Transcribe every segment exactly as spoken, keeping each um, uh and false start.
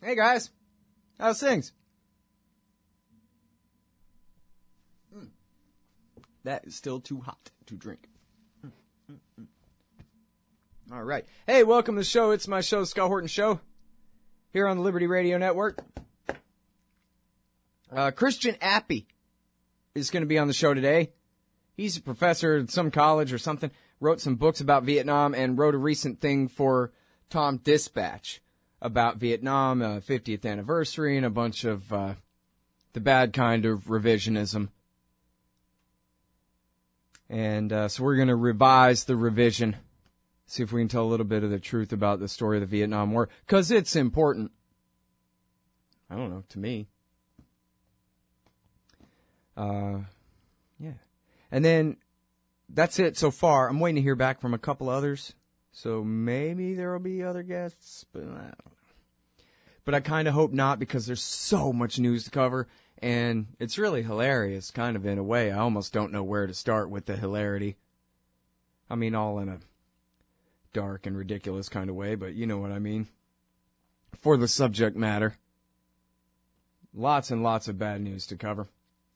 Hey, guys. How's things? Mm. That is still too hot to drink. Mm, mm, mm. All right. Hey, welcome to the show. It's my show, the Scott Horton Show, here on the Liberty Radio Network. Uh, Christian Appy is going to be on the show today. He's a professor at some college or something, wrote some books about Vietnam, and wrote a recent thing for Tom Dispatch about Vietnam, uh, fiftieth anniversary, and a bunch of uh, the bad kind of revisionism. And uh, so we're going to revise the revision, see if we can tell a little bit of the truth about the story of the Vietnam War, because it's important. I don't know, to me. Uh, yeah. And then, that's it so far. I'm waiting to hear back from a couple others, so maybe there will be other guests, but I don't know. But I kind of hope not, because there's so much news to cover, and it's really hilarious, kind of in a way. I almost don't know where to start with the hilarity. I mean, all in a dark and ridiculous kind of way, but you know what I mean. For the subject matter. Lots and lots of bad news to cover.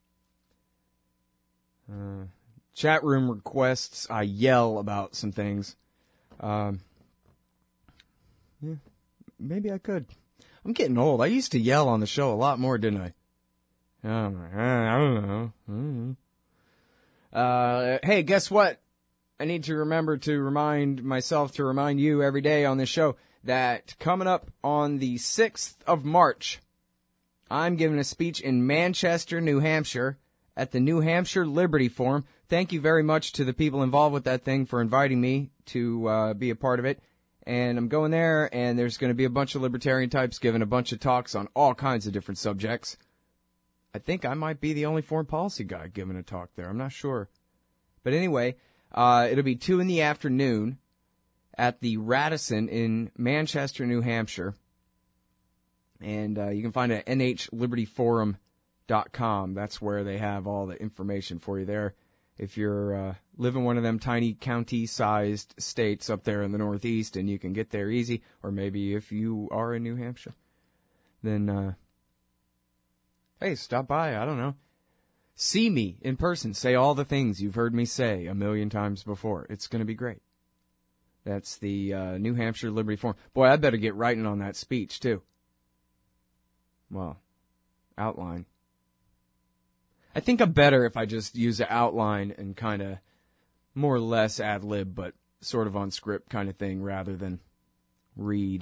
Uh, chat room requests, I yell about some things. Um, yeah, maybe I could. I'm getting old. I used to yell on the show a lot more, didn't I? Oh, I don't know. I don't know. Uh, hey, guess what? I need to remember to remind myself to remind you every day on this show that coming up on the sixth of March, I'm giving a speech in Manchester, New Hampshire, at the New Hampshire Liberty Forum. Thank you very much to the people involved with that thing for inviting me to uh, be a part of it. And I'm going there, and there's going to be a bunch of libertarian types giving a bunch of talks on all kinds of different subjects. I think I might be the only foreign policy guy giving a talk there. I'm not sure. But anyway, uh, it'll be two in the afternoon at the Radisson in Manchester, New Hampshire. And uh, you can find it at N H Liberty Forum dot com. That's where they have all the information for you there. If you're uh, live in one of them tiny county-sized states up there in the Northeast and you can get there easy, or maybe if you are in New Hampshire, then, uh, hey, stop by. I don't know. See me in person. Say all the things you've heard me say a million times before. It's going to be great. That's the uh, New Hampshire Liberty Forum. Boy, I better get writing on that speech, too. Well, outline. I think I'm better if I just use an outline and kind of more or less ad-lib, but sort of on script kind of thing rather than read.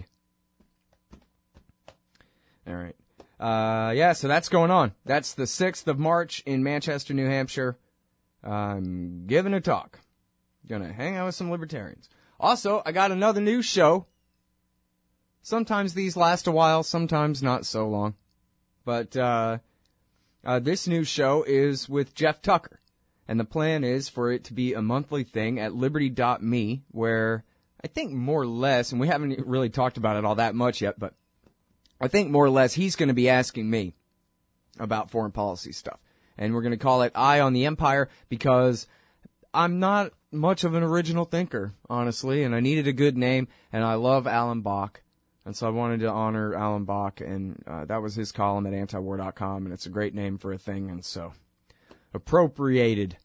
All right. Uh, yeah, so that's going on. That's the sixth of March in Manchester, New Hampshire. I'm giving a talk. Gonna hang out with some libertarians. Also, I got another news show. Sometimes these last a while, sometimes not so long. But, uh... Uh, this new show is with Jeff Tucker, and the plan is for it to be a monthly thing at liberty dot me, where I think more or less, and we haven't really talked about it all that much yet, but I think more or less he's going to be asking me about foreign policy stuff. And we're going to call it Eye on the Empire, because I'm not much of an original thinker, honestly, and I needed a good name, and I love Alan Bach. And so I wanted to honor Alan Bach, and uh, that was his column at anti war dot com, and it's a great name for a thing, and so appropriated.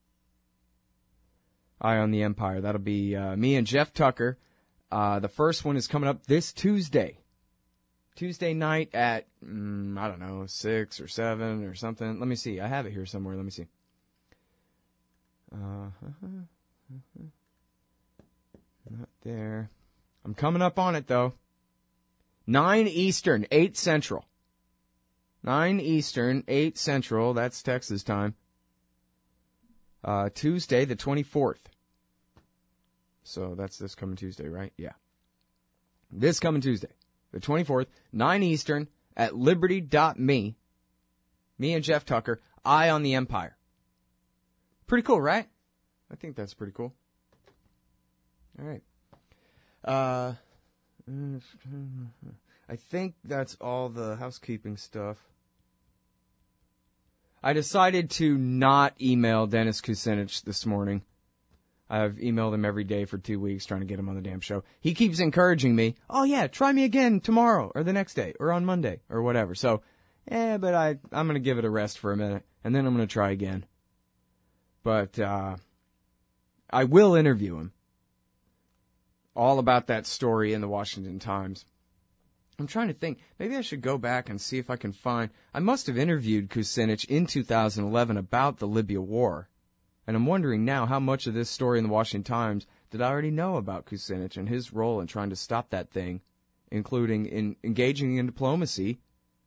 Eye on the Empire. That'll be uh, me and Jeff Tucker. Uh, the first one is coming up this Tuesday. Tuesday night at, mm, I don't know, six or seven or something. Let me see. I have it here somewhere. Let me see. Uh, not there. I'm coming up on it, though. nine Eastern, eight Central. nine Eastern, eight Central. That's Texas time. Uh, Tuesday, the twenty-fourth. So that's this coming Tuesday, right? Yeah. This coming Tuesday, the twenty-fourth, nine Eastern, at liberty dot me. Me and Jeff Tucker, Eye on the Empire. Pretty cool, right? I think that's pretty cool. All right. Uh... I think that's all the housekeeping stuff. I decided to not email Dennis Kucinich this morning. I've emailed him every day for two weeks trying to get him on the damn show. He keeps encouraging me, oh yeah, try me again tomorrow or the next day or on Monday or whatever. So, eh, but I, I'm going to give it a rest for a minute and then I'm going to try again. But, uh, I will interview him. All about that story in the Washington Times. I'm trying to think. Maybe I should go back and see if I can find... I must have interviewed Kucinich in two thousand eleven about the Libya war. And I'm wondering now how much of this story in the Washington Times did I already know about Kucinich and his role in trying to stop that thing, including in engaging in diplomacy.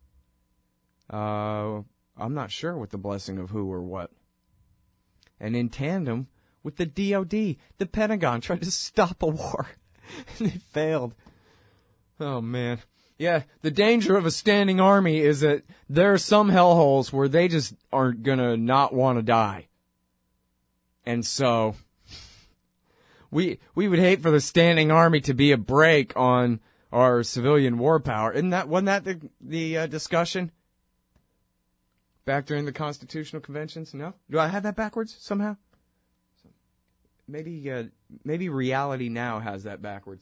Uh, I'm not sure with the blessing of who or what. And in tandem with the D O D, the Pentagon tried to stop a war. And they failed. Oh, man. Yeah, the danger of a standing army is that there are some hellholes where they just aren't going to not want to die. And so, we we would hate for the standing army to be a brake on our civilian war power. Isn't that, wasn't that the, the uh, discussion back during the Constitutional Conventions? No? Do I have that backwards somehow? Maybe, uh, maybe reality now has that backwards.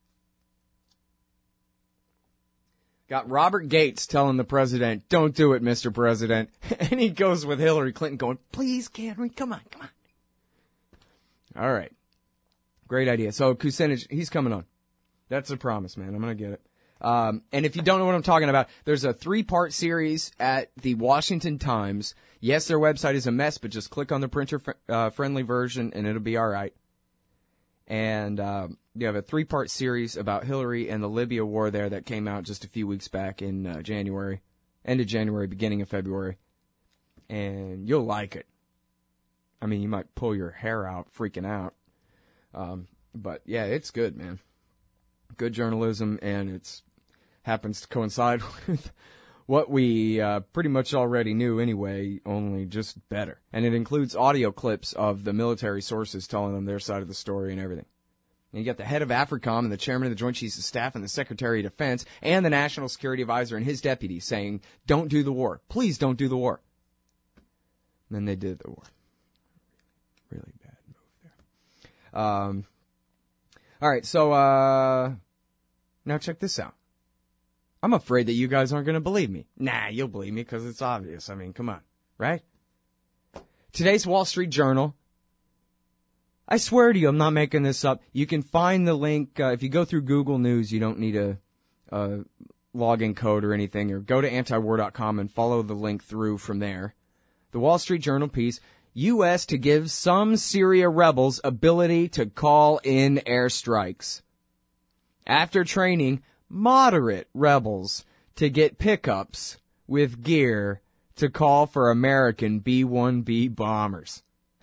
Got Robert Gates telling the president, don't do it, Mister President. And he goes with Hillary Clinton going, please, Henry, come on, come on. All right. Great idea. So Kucinich, he's coming on. That's a promise, man. I'm going to get it. Um, and if you don't know what I'm talking about, there's a three-part series at the Washington Times. Yes, their website is a mess, but just click on the printer-friendly uh, version, and it'll be all right. And um, you have a three-part series about Hillary and the Libya war there that came out just a few weeks back in uh, January, end of January, beginning of February. And you'll like it. I mean, you might pull your hair out, freaking out. Um, but, yeah, it's good, man. Good journalism, and it's happens to coincide with what we uh, pretty much already knew anyway, only just better. And it includes audio clips of the military sources telling them their side of the story and everything. And you got the head of AFRICOM and the chairman of the Joint Chiefs of Staff and the Secretary of Defense and the National Security Advisor and his deputy saying, don't do the war. Please don't do the war. And then they did the war. Really bad move there. Um, all right, so uh, now check this out. I'm afraid that you guys aren't going to believe me. Nah, you'll believe me because it's obvious. I mean, come on, right? Today's Wall Street Journal. I swear to you, I'm not making this up. You can find the link. Uh, if you go through Google News, you don't need a, a login code or anything. Or go to antiwar dot com and follow the link through from there. The Wall Street Journal piece, U S to give some Syria rebels ability to call in airstrikes. After training moderate rebels to get pickups with gear to call for American B one B bombers.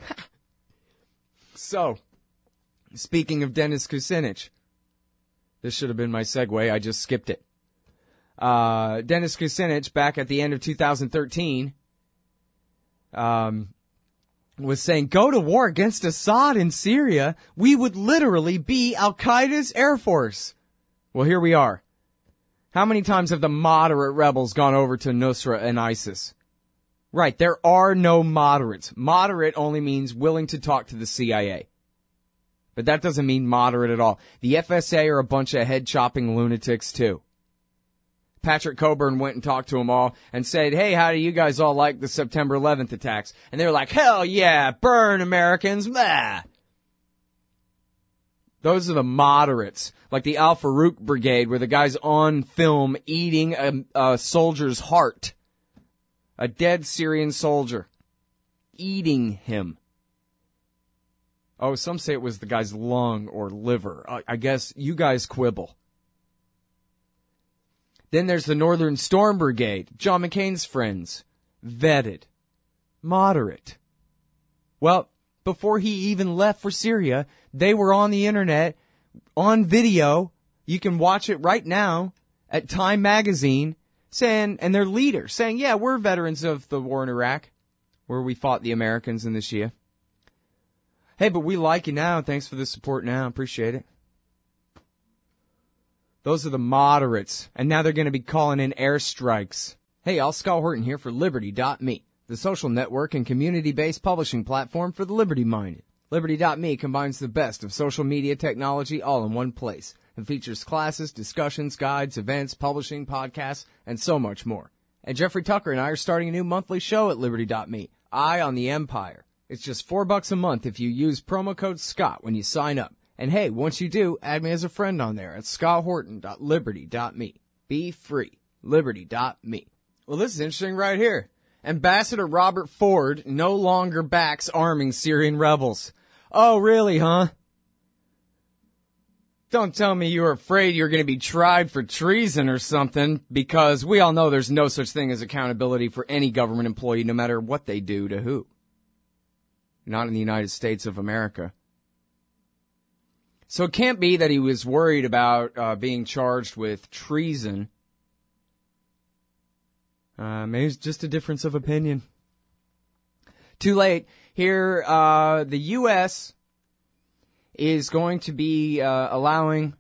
So, speaking of Dennis Kucinich, this should have been my segue, I just skipped it. Uh, Dennis Kucinich, back at the end of two thousand thirteen, um, was saying, go to war against Assad in Syria, we would literally be Al-Qaeda's Air Force. Well, here we are. How many times have the moderate rebels gone over to Nusra and ISIS? Right, there are no moderates. Moderate only means willing to talk to the C I A. But that doesn't mean moderate at all. The F S A are a bunch of head-chopping lunatics, too. Patrick Coburn went and talked to them all and said, hey, how do you guys all like the September eleventh attacks? And they were like, hell yeah, burn Americans, blah. Those are the moderates, like the Al Farouk Brigade, where the guy's on film eating a, a soldier's heart. A dead Syrian soldier. Eating him. Oh, some say it was the guy's lung or liver. I, I guess you guys quibble. Then there's the Northern Storm Brigade, John McCain's friends. Vetted. Moderate. Well, before he even left for Syria, they were on the internet, on video. You can watch it right now at Time Magazine, saying, and their leader saying, yeah, we're veterans of the war in Iraq, where we fought the Americans and the Shia. Hey, but we like you now. Thanks for the support now. Appreciate it. Those are the moderates, and now they're going to be calling in airstrikes. Hey, Al Scott Horton here for Liberty dot me, the social network and community-based publishing platform for the liberty-minded. Liberty dot me combines the best of social media technology all in one place and features classes, discussions, guides, events, publishing, podcasts, and so much more. And Jeffrey Tucker and I are starting a new monthly show at Liberty dot me, Eye on the Empire. It's just four bucks a month if you use promo code Scott when you sign up. And hey, once you do, add me as a friend on there at scott horton dot liberty dot me. Be free. Liberty dot me. Well, this is interesting right here. Ambassador Robert Ford no longer backs arming Syrian rebels. Oh, really, huh? Don't tell me you were afraid you were going to be tried for treason or something, because we all know there's no such thing as accountability for any government employee, no matter what they do to who. Not in the United States of America. So it can't be that he was worried about uh, being charged with treason. Uh, maybe it's just a difference of opinion. Too late. Here, uh, the U S is going to be uh, allowing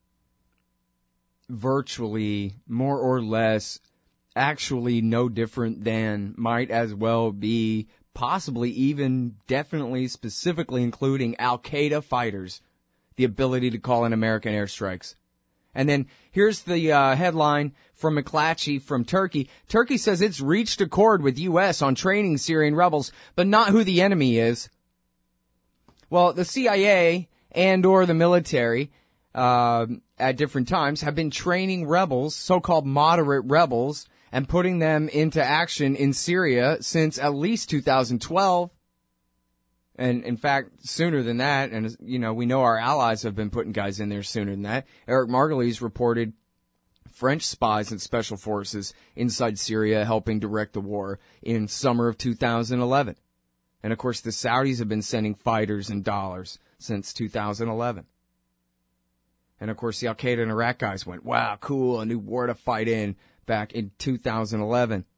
virtually, more or less, actually no different than, might as well be, possibly even definitely specifically including Al-Qaeda fighters, the ability to call in American airstrikes. And then here's the uh, headline from McClatchy from Turkey. Turkey says it's reached accord with U S on training Syrian rebels, but not who the enemy is. Well, the C I A and or the military uh, at different times have been training rebels, so-called moderate rebels, and putting them into action in Syria since at least two thousand twelve. And, in fact, sooner than that, and, you know, we know our allies have been putting guys in there sooner than that. Eric Margolyes reported French spies and special forces inside Syria helping direct the war in summer of two thousand eleven. And, of course, the Saudis have been sending fighters and dollars since two thousand eleven. And, of course, the Al-Qaeda and Iraq guys went, wow, cool, a new war to fight in back in two thousand eleven.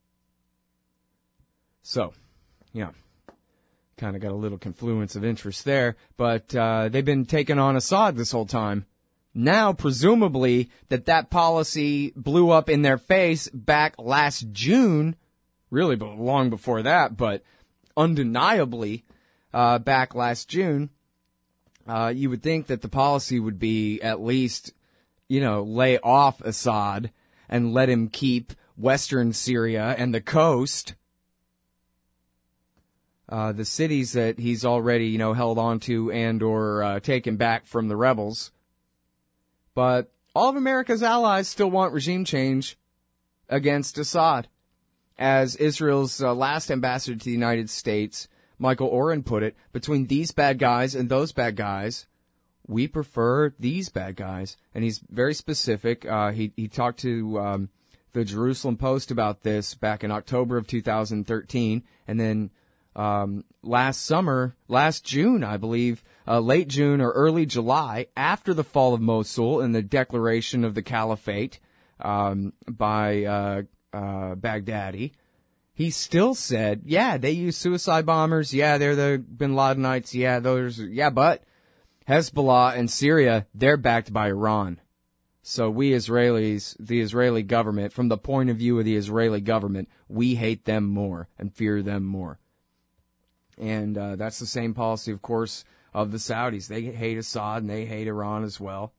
So, yeah. Kind of got a little confluence of interest there, but uh, they've been taking on Assad this whole time. Now, presumably, that that policy blew up in their face back last June, really long before that, but undeniably uh, back last June, uh, you would think that the policy would be at least, you know, lay off Assad and let him keep western Syria and the coast. Uh, the cities that he's already, you know, held on to and or uh, taken back from the rebels. But all of America's allies still want regime change against Assad. As Israel's uh, last ambassador to the United States, Michael Oren, put it, between these bad guys and those bad guys, we prefer these bad guys. And he's very specific. Uh, he, he talked to um, the Jerusalem Post about this back in October of two thousand thirteen, and then Um, last summer, last June, I believe, uh, late June or early July, after the fall of Mosul and the declaration of the caliphate um, by uh, uh, Baghdadi, he still said, yeah, they use suicide bombers. Yeah, they're the Bin Ladenites. Yeah, those. Yeah, but Hezbollah and Syria, they're backed by Iran. So we Israelis, the Israeli government, from the point of view of the Israeli government, we hate them more and fear them more. And uh, that's the same policy, of course, of the Saudis. They hate Assad and they hate Iran as well.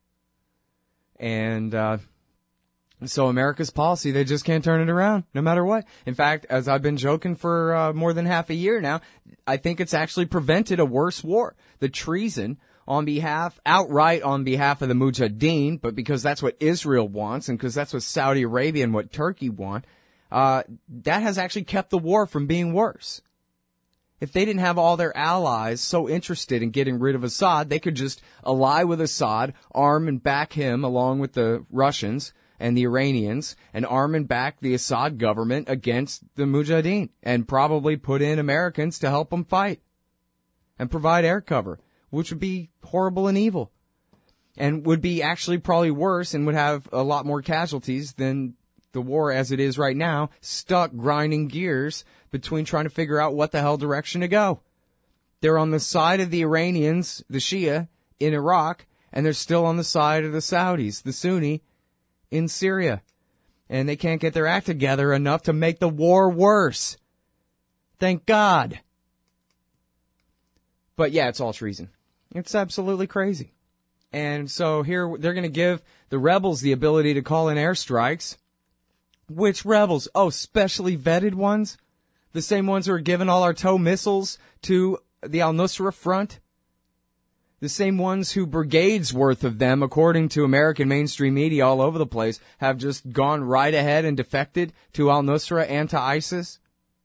And uh, so America's policy, they just can't turn it around, no matter what. In fact, as I've been joking for uh, more than half a year now, I think it's actually prevented a worse war. The treason on behalf, outright on behalf of the Mujahideen, but because that's what Israel wants and because that's what Saudi Arabia and what Turkey want, uh, that has actually kept the war from being worse. If they didn't have all their allies so interested in getting rid of Assad, they could just ally with Assad, arm and back him along with the Russians and the Iranians, and arm and back the Assad government against the Mujahideen, and probably put in Americans to help them fight and provide air cover, which would be horrible and evil, and would be actually probably worse and would have a lot more casualties than the war as it is right now, stuck grinding gears between trying to figure out what the hell direction to go. They're on the side of the Iranians, the Shia, in Iraq, and they're still on the side of the Saudis, the Sunni, in Syria. And they can't get their act together enough to make the war worse. Thank God. But yeah, it's all treason. It's absolutely crazy. And so here they're going to give the rebels the ability to call in airstrikes. Which rebels? Oh, specially vetted ones? The same ones who are giving all our tow missiles to the al-Nusra Front? The same ones who brigades worth of them, according to American mainstream media all over the place, have just gone right ahead and defected to al-Nusra and to ISIS?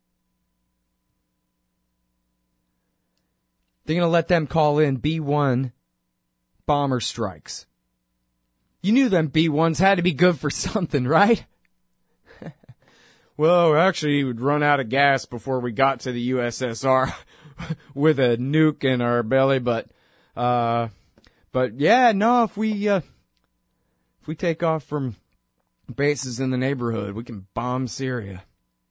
They're going to let them call in B one bomber strikes. You knew them B ones had to be good for something, right? Well, actually, we'd run out of gas before we got to the U S S R with a nuke in our belly, but, uh, but yeah, no, if we, uh, if we take off from bases in the neighborhood, we can bomb Syria.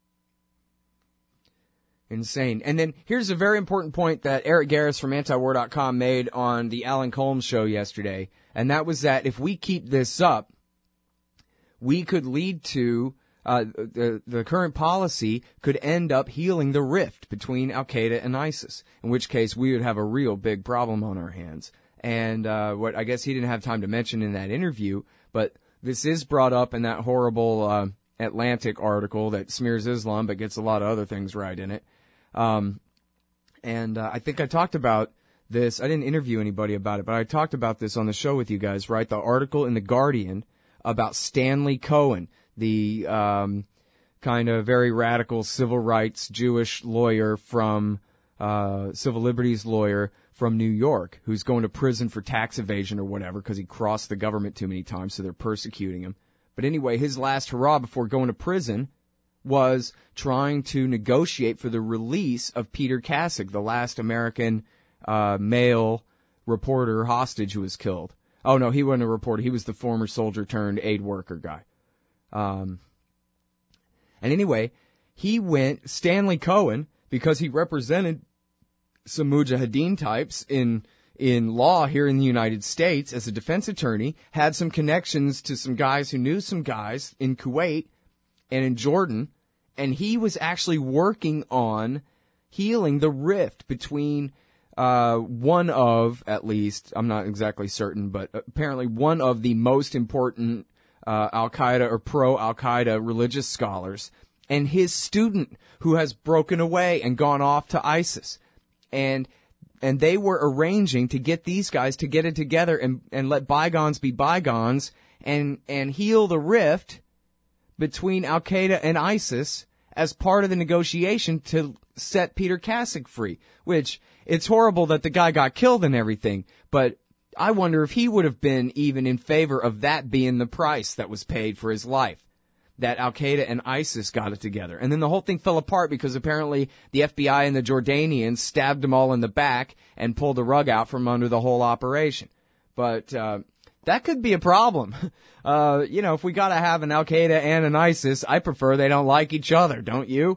Insane. And then here's a very important point that Eric Garris from antiwar dot com made on the Alan Colmes show yesterday, and that was that if we keep this up, we could lead to Uh, the, the current policy could end up healing the rift between Al-Qaeda and ISIS, in which case we would have a real big problem on our hands. And uh, what I guess he didn't have time to mention in that interview, but this is brought up in that horrible uh, Atlantic article that smears Islam but gets a lot of other things right in it. Um, and uh, I think I talked about this. I didn't interview anybody about it, but I talked about this on the show with you guys, right? The article in The Guardian about Stanley Cohen, the um, kind of very radical civil rights Jewish lawyer from, uh, civil liberties lawyer from New York, who's going to prison for tax evasion or whatever because he crossed the government too many times, so they're persecuting him. But anyway, his last hurrah before going to prison was trying to negotiate for the release of Peter Kasich, the last American uh, male reporter hostage who was killed. Oh, no, he wasn't a reporter. He was the former soldier turned aid worker guy. Um, and anyway, he went, Stanley Cohen, because he represented some Mujahideen types in, in law here in the United States as a defense attorney, had some connections to some guys who knew some guys in Kuwait and in Jordan, and he was actually working on healing the rift between, uh, one of, at least, I'm not exactly certain, but apparently one of the most important Uh, Al-Qaeda or pro-Al-Qaeda religious scholars, and his student who has broken away and gone off to ISIS. And and they were arranging to get these guys to get it together and, and let bygones be bygones and, and heal the rift between Al-Qaeda and ISIS as part of the negotiation to set Peter Kasich free. Which, it's horrible that the guy got killed and everything, but I wonder if he would have been even in favor of that being the price that was paid for his life. That Al-Qaeda and ISIS got it together. And then the whole thing fell apart because apparently the F B I and the Jordanians stabbed them all in the back and pulled the rug out from under the whole operation. But uh, that could be a problem. Uh, you know, if we got to have an Al-Qaeda and an ISIS, I prefer they don't like each other, don't you?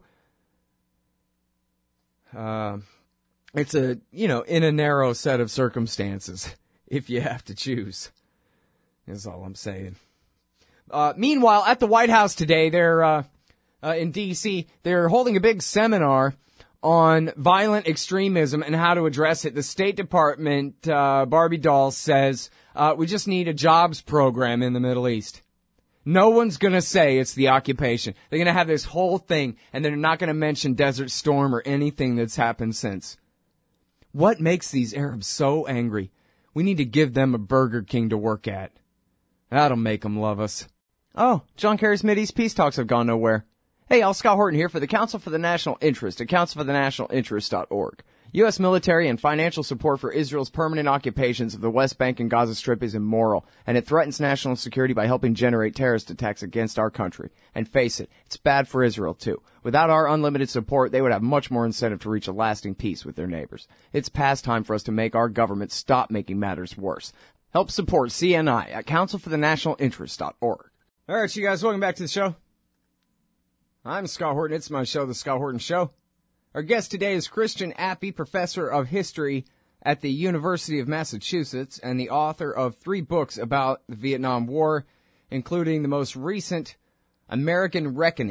Uh, it's a, you know, in a narrow set of circumstances. If you have to choose, is all I'm saying. Uh, meanwhile, at the White House today, they're, uh, uh, in D C, they're holding a big seminar on violent extremism and how to address it. The State Department, uh, Barbie doll says, uh, we just need a jobs program in the Middle East. No one's gonna say it's the occupation. They're gonna have this whole thing, and they're not gonna mention Desert Storm or anything that's happened since. What makes these Arabs so angry? We need to give them a Burger King to work at. That'll make them love us. Oh, John Kerry's Mideast peace talks have gone nowhere. Hey, Al Scott Horton here for the Council for the National Interest at council for the national interest dot org. U S military and financial support for Israel's permanent occupations of the West Bank and Gaza Strip is immoral, and it threatens national security by helping generate terrorist attacks against our country. And face it, it's bad for Israel, too. Without our unlimited support, they would have much more incentive to reach a lasting peace with their neighbors. It's past time for us to make our government stop making matters worse. Help support C N I at council for the national interest dot org. All right, you guys, welcome back to the show. I'm Scott Horton. It's my show, The Scott Horton Show. Our guest today is Christian Appy, professor of history at the University of Massachusetts and the author of three books about the Vietnam War, including the most recent, American Reckoning,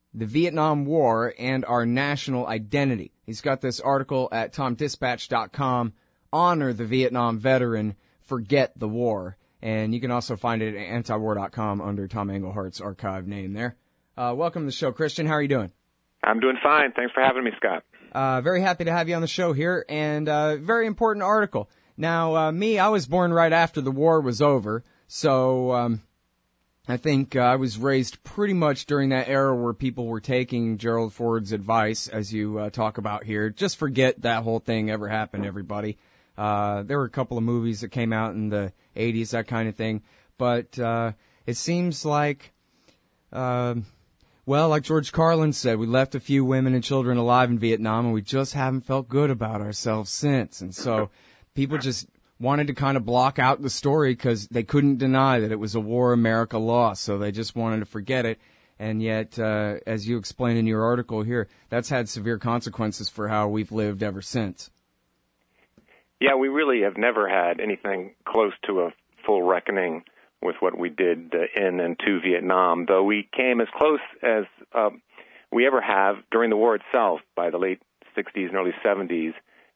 the Vietnam War and Our National Identity. He's got this article at tom dispatch dot com, Honor the Vietnam Veteran, Forget the War. And you can also find it at antiwar dot com under Tom Englehart's archive name there. Uh, welcome to the show, Christian. How are you doing? I'm doing fine. Thanks for having me, Scott. Uh, very happy to have you on the show here, and uh, very important article. Now, uh, me, I was born right after the war was over, so um, I think uh, I was raised pretty much during that era where people were taking Gerald Ford's advice, as you uh, talk about here. Just forget that whole thing ever happened, everybody. Uh, there were a couple of movies that came out in the eighties, that kind of thing. But uh, it seems like, uh, well, like George Carlin said, we left a few women and children alive in Vietnam, and we just haven't felt good about ourselves since. And so people just wanted to kind of block out the story because they couldn't deny that it was a war America lost, so they just wanted to forget it. And yet, uh, as you explain in your article here, that's had severe consequences for how we've lived ever since. Yeah, we really have never had anything close to a full reckoning with what we did uh, in and to Vietnam, though we came as close as uh, we ever have during the war itself. By the late sixties and early seventies,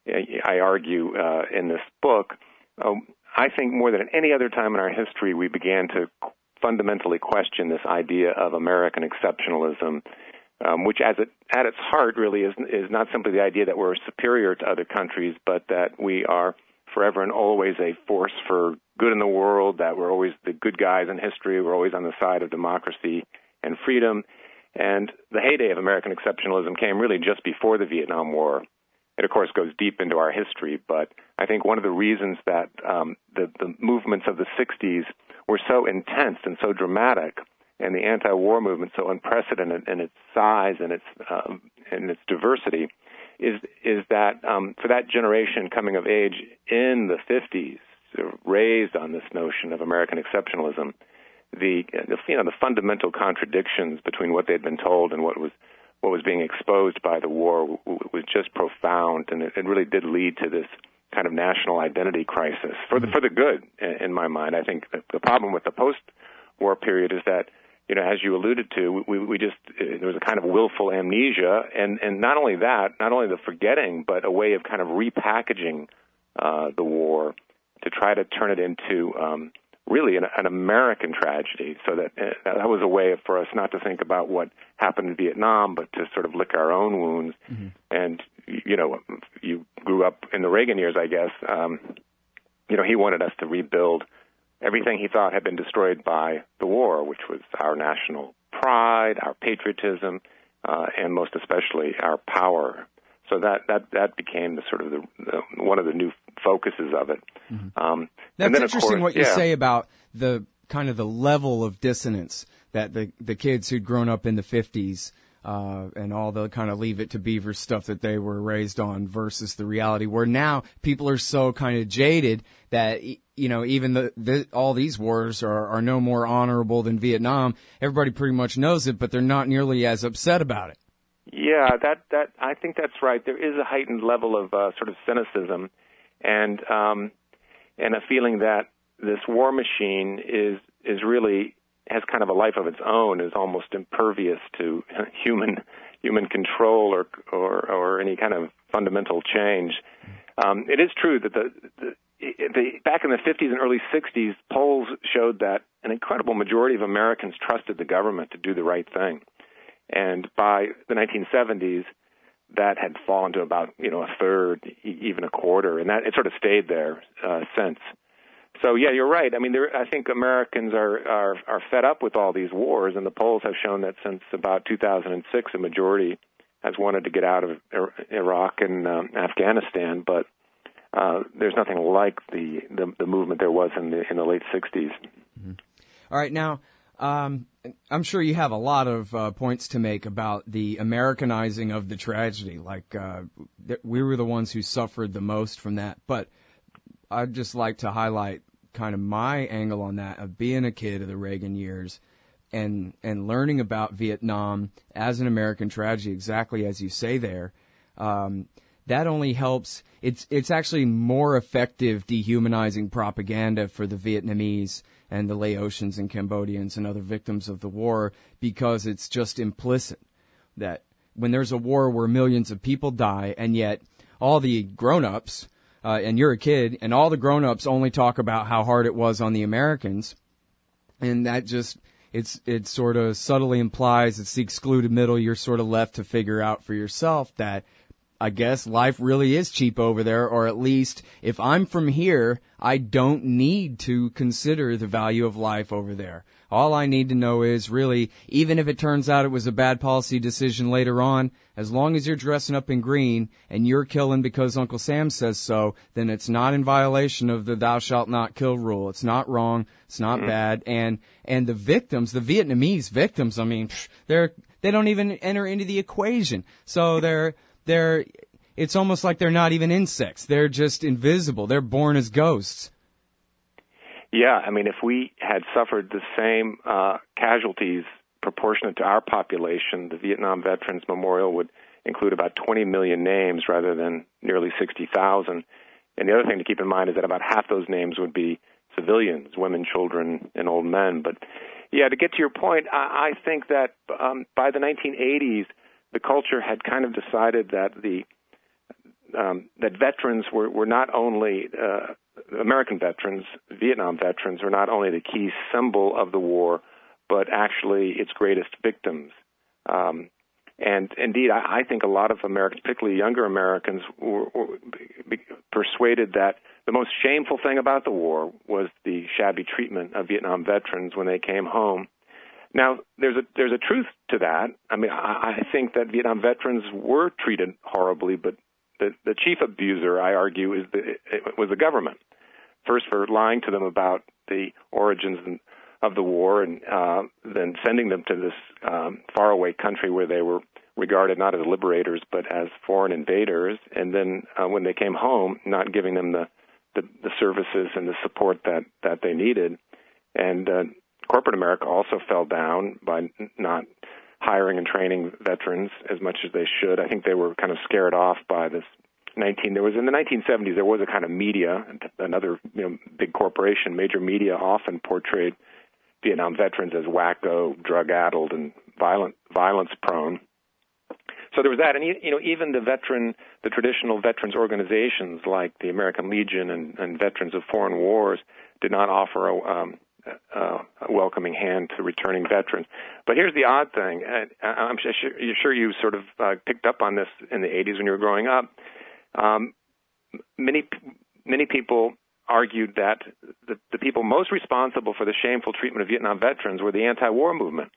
I argue uh, in this book, uh, I think more than at any other time in our history, we began to fundamentally question this idea of American exceptionalism, Um, which as it, at its heart really is, is not simply the idea that we're superior to other countries, but that we are forever and always a force for good in the world, that we're always the good guys in history, we're always on the side of democracy and freedom. And the heyday of American exceptionalism came really just before the Vietnam War. It, of course, goes deep into our history, but I think one of the reasons that um, the, the movements of the sixties were so intense and so dramatic, and the anti-war movement so unprecedented in its size and its uh, and its diversity, is is that um, for that generation coming of age in the fifties, sort of raised on this notion of American exceptionalism, the, the you know the fundamental contradictions between what they'd been told and what was what was being exposed by the war w- w- was just profound, and it, it really did lead to this kind of national identity crisis for the for the good, in, in my mind. I think the problem with the post-war period is that, you know, as you alluded to, we, we just, uh, there was a kind of willful amnesia, and, and not only that, not only the forgetting, but a way of kind of repackaging uh, the war to try to turn it into um, really an, an American tragedy, so that uh, that was a way for us not to think about what happened in Vietnam, but to sort of lick our own wounds. Mm-hmm. And, you know, you grew up in the Reagan years, I guess. Um, you know, he wanted us to rebuild everything he thought had been destroyed by the war, which was our national pride, our patriotism, uh, and most especially our power. So that that, that became the sort of the, the one of the new focuses of it. Mm-hmm. Um, That's and then, interesting of course, what you yeah. say about the kind of the level of dissonance that the the kids who'd grown up in the fifties uh, and all the kind of Leave It to Beaver stuff that they were raised on versus the reality where now people are so kind of jaded that, you know, even the, the all these wars are, are no more honorable than Vietnam. Everybody pretty much knows it, but they're not nearly as upset about it. Yeah, that that I think that's right. There is a heightened level of uh, sort of cynicism, and um, and a feeling that this war machine is is really has kind of a life of its own, is almost impervious to human human control or or, or any kind of fundamental change. Um, it is true that the, the, the back in the fifties and early sixties, polls showed that an incredible majority of Americans trusted the government to do the right thing. And by the nineteen seventies, that had fallen to about, you know, a third, even a quarter, and that it sort of stayed there uh, since. So, yeah, you're right. I mean, there, I think Americans are, are are fed up with all these wars, and the polls have shown that since about two thousand six, a majority has wanted to get out of Iraq and um, Afghanistan, but uh, there's nothing like the, the the movement there was in the in the late sixties. Mm-hmm. All right, now. Um, I'm sure you have a lot of uh, points to make about the Americanizing of the tragedy. Like, uh, th- we were the ones who suffered the most from that. But I'd just like to highlight kind of my angle on that of being a kid of the Reagan years and, and learning about Vietnam as an American tragedy, exactly as you say there. Um, that only helps. It's, it's actually more effective dehumanizing propaganda for the Vietnamese and the Laotians and Cambodians and other victims of the war because it's just implicit. that when there's a war where millions of people die, and yet all the grown-ups, uh, and you're a kid, and all the grown-ups only talk about how hard it was on the Americans, and that just, it's, it sort of subtly implies it's the excluded middle. You're sort of left to figure out for yourself that I guess life really is cheap over there, or at least if I'm from here, I don't need to consider the value of life over there. All I need to know is really, even if it turns out it was a bad policy decision later on, as long as you're dressing up in green and you're killing because Uncle Sam says so, then it's not in violation of the thou shalt not kill rule. It's not wrong. It's not mm-hmm. bad. And, and the victims, the Vietnamese victims, I mean, they're, they don't even enter into the equation. So they're, they're, it's almost like they're not even insects. They're just invisible. They're born as ghosts. Yeah, I mean, if we had suffered the same uh, casualties proportionate to our population, the Vietnam Veterans Memorial would include about twenty million names rather than nearly sixty thousand. And the other thing to keep in mind is that about half those names would be civilians, women, children, and old men. But, yeah, to get to your point, I, I think that um, by the nineteen eighties, the culture had kind of decided that the um, that veterans were, were not only uh, American veterans, Vietnam veterans, are not only the key symbol of the war, but actually its greatest victims. Um, and indeed, I, I think a lot of Americans, particularly younger Americans, were, were persuaded that the most shameful thing about the war was the shabby treatment of Vietnam veterans when they came home. Now, there's a there's a truth to that. I mean, I, I think that Vietnam veterans were treated horribly, but the, the chief abuser, I argue, is the, it was the government. First, for lying to them about the origins of the war, and uh, then sending them to this um, faraway country where they were regarded not as liberators but as foreign invaders, and then uh, when they came home, not giving them the, the, the services and the support that, that they needed. And uh, corporate America also fell down by not hiring and training veterans as much as they should. I think they were kind of scared off by this nineteen. There was in the nineteen seventies. There was a kind of media, another you know, big corporation, major media, often portrayed Vietnam veterans as wacko, drug-addled, and violent, violence-prone. So there was that, and you know, even the veteran, the traditional veterans organizations like the American Legion and, and Veterans of Foreign Wars did not offer a, um, a, a welcoming hand to returning veterans. But here's the odd thing: I'm sure, you're sure you sort of uh, picked up on this in the eighties when you were growing up. Um, many many people argued that the, the people most responsible for the shameful treatment of Vietnam veterans were the anti-war movement,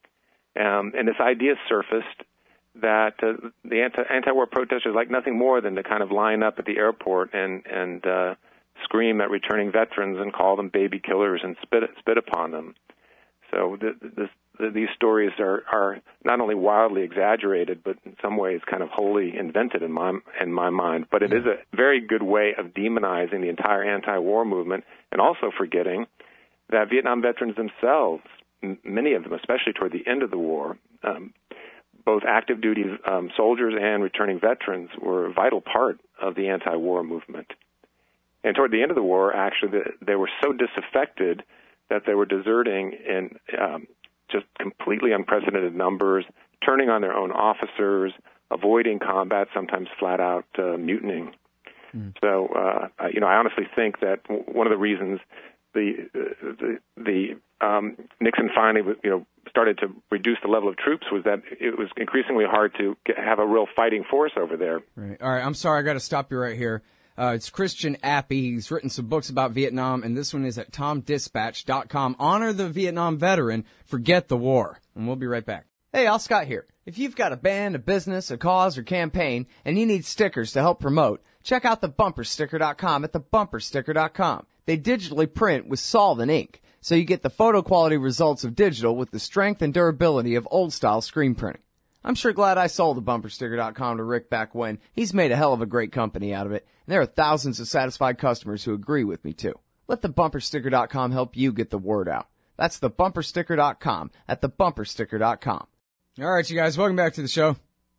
um, and this idea surfaced that uh, the anti, anti-war protesters like nothing more than to kind of line up at the airport and and uh, scream at returning veterans and call them baby killers and spit spit upon them. So the, the, the, these stories are, are not only wildly exaggerated, but in some ways kind of wholly invented in my in my mind. But it is a very good way of demonizing the entire anti-war movement, and also forgetting that Vietnam veterans themselves, m- many of them, especially toward the end of the war, um, both active duty um, soldiers and returning veterans were a vital part of the anti-war movement. And toward the end of the war, actually, the, they were so disaffected that they were deserting in um, just completely unprecedented numbers, turning on their own officers, avoiding combat, sometimes flat out uh, mutinying. Mm. So, uh, you know, I honestly think that w- one of the reasons the uh, the, the um, Nixon finally, you know, started to reduce the level of troops was that it was increasingly hard to get, have a real fighting force over there. Right. All right. I'm sorry. I got to stop you right here. Uh, it's Christian Appy. He's written some books about Vietnam, and this one is at tom dispatch dot com. Honor the Vietnam veteran, forget the war. And we'll be right back. Hey, Al Scott here. If you've got a band, a business, a cause, or campaign, and you need stickers to help promote, check out the bumper sticker dot com at the bumper sticker dot com. They digitally print with solvent ink, so you get the photo quality results of digital with the strength and durability of old-style screen printing. I'm sure glad I sold the bumper sticker dot com to Rick back when. He's made a hell of a great company out of it, and there are thousands of satisfied customers who agree with me, too. Let the bumper sticker dot com help you get the word out. That's the bumper sticker dot com at the bumper sticker dot com. All right, you guys, welcome back to the show.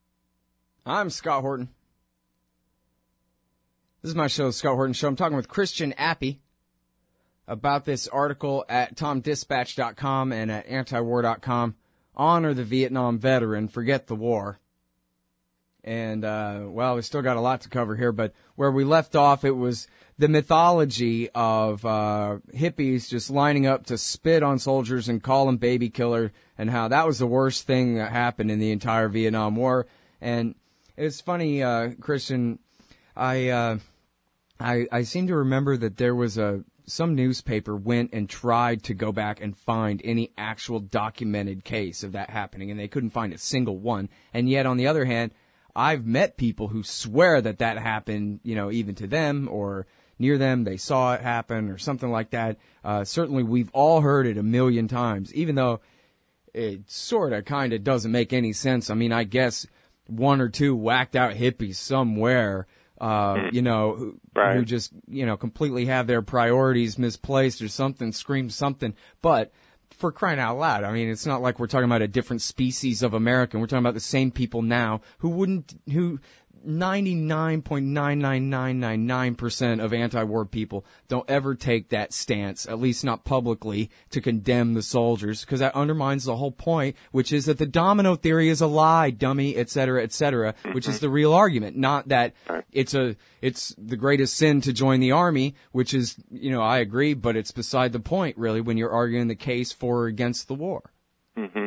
I'm Scott Horton. This is my show, The Scott Horton Show. I'm talking with Christian Appy about this article at tom dispatch dot com and at anti war dot com honor the Vietnam veteran, forget the war. And, uh, well, we still got a lot to cover here, but where we left off, it was the mythology of, uh, hippies just lining up to spit on soldiers and call them baby killer, and how that was the worst thing that happened in the entire Vietnam War. And it's funny, uh, Christian, I, uh, I, I seem to remember that there was a, some newspaper went and tried to go back and find any actual documented case of that happening, and they couldn't find a single one. And yet, on the other hand, I've met people who swear that that happened, you know, even to them or near them. They saw it happen or something like that. Uh, certainly, we've all heard it a million times, even though it sort of kind of doesn't make any sense. I mean, I guess one or two whacked out hippies somewhere, uh, you know, who, right. who just, you know, completely have their priorities misplaced or something, scream something. But for crying out loud, I mean, it's not like we're talking about a different species of American. We're talking about the same people now who wouldn't, who ninety-nine point nine nine nine nine nine percent of anti-war people don't ever take that stance, at least not publicly, to condemn the soldiers, because that undermines the whole point, which is that the domino theory is a lie, dummy, et cetera, et cetera, mm-hmm. which is the real argument, not that it's a, it's the greatest sin to join the army, which is, you know, I agree, but it's beside the point, really, when you're arguing the case for or against the war. Mm-hmm.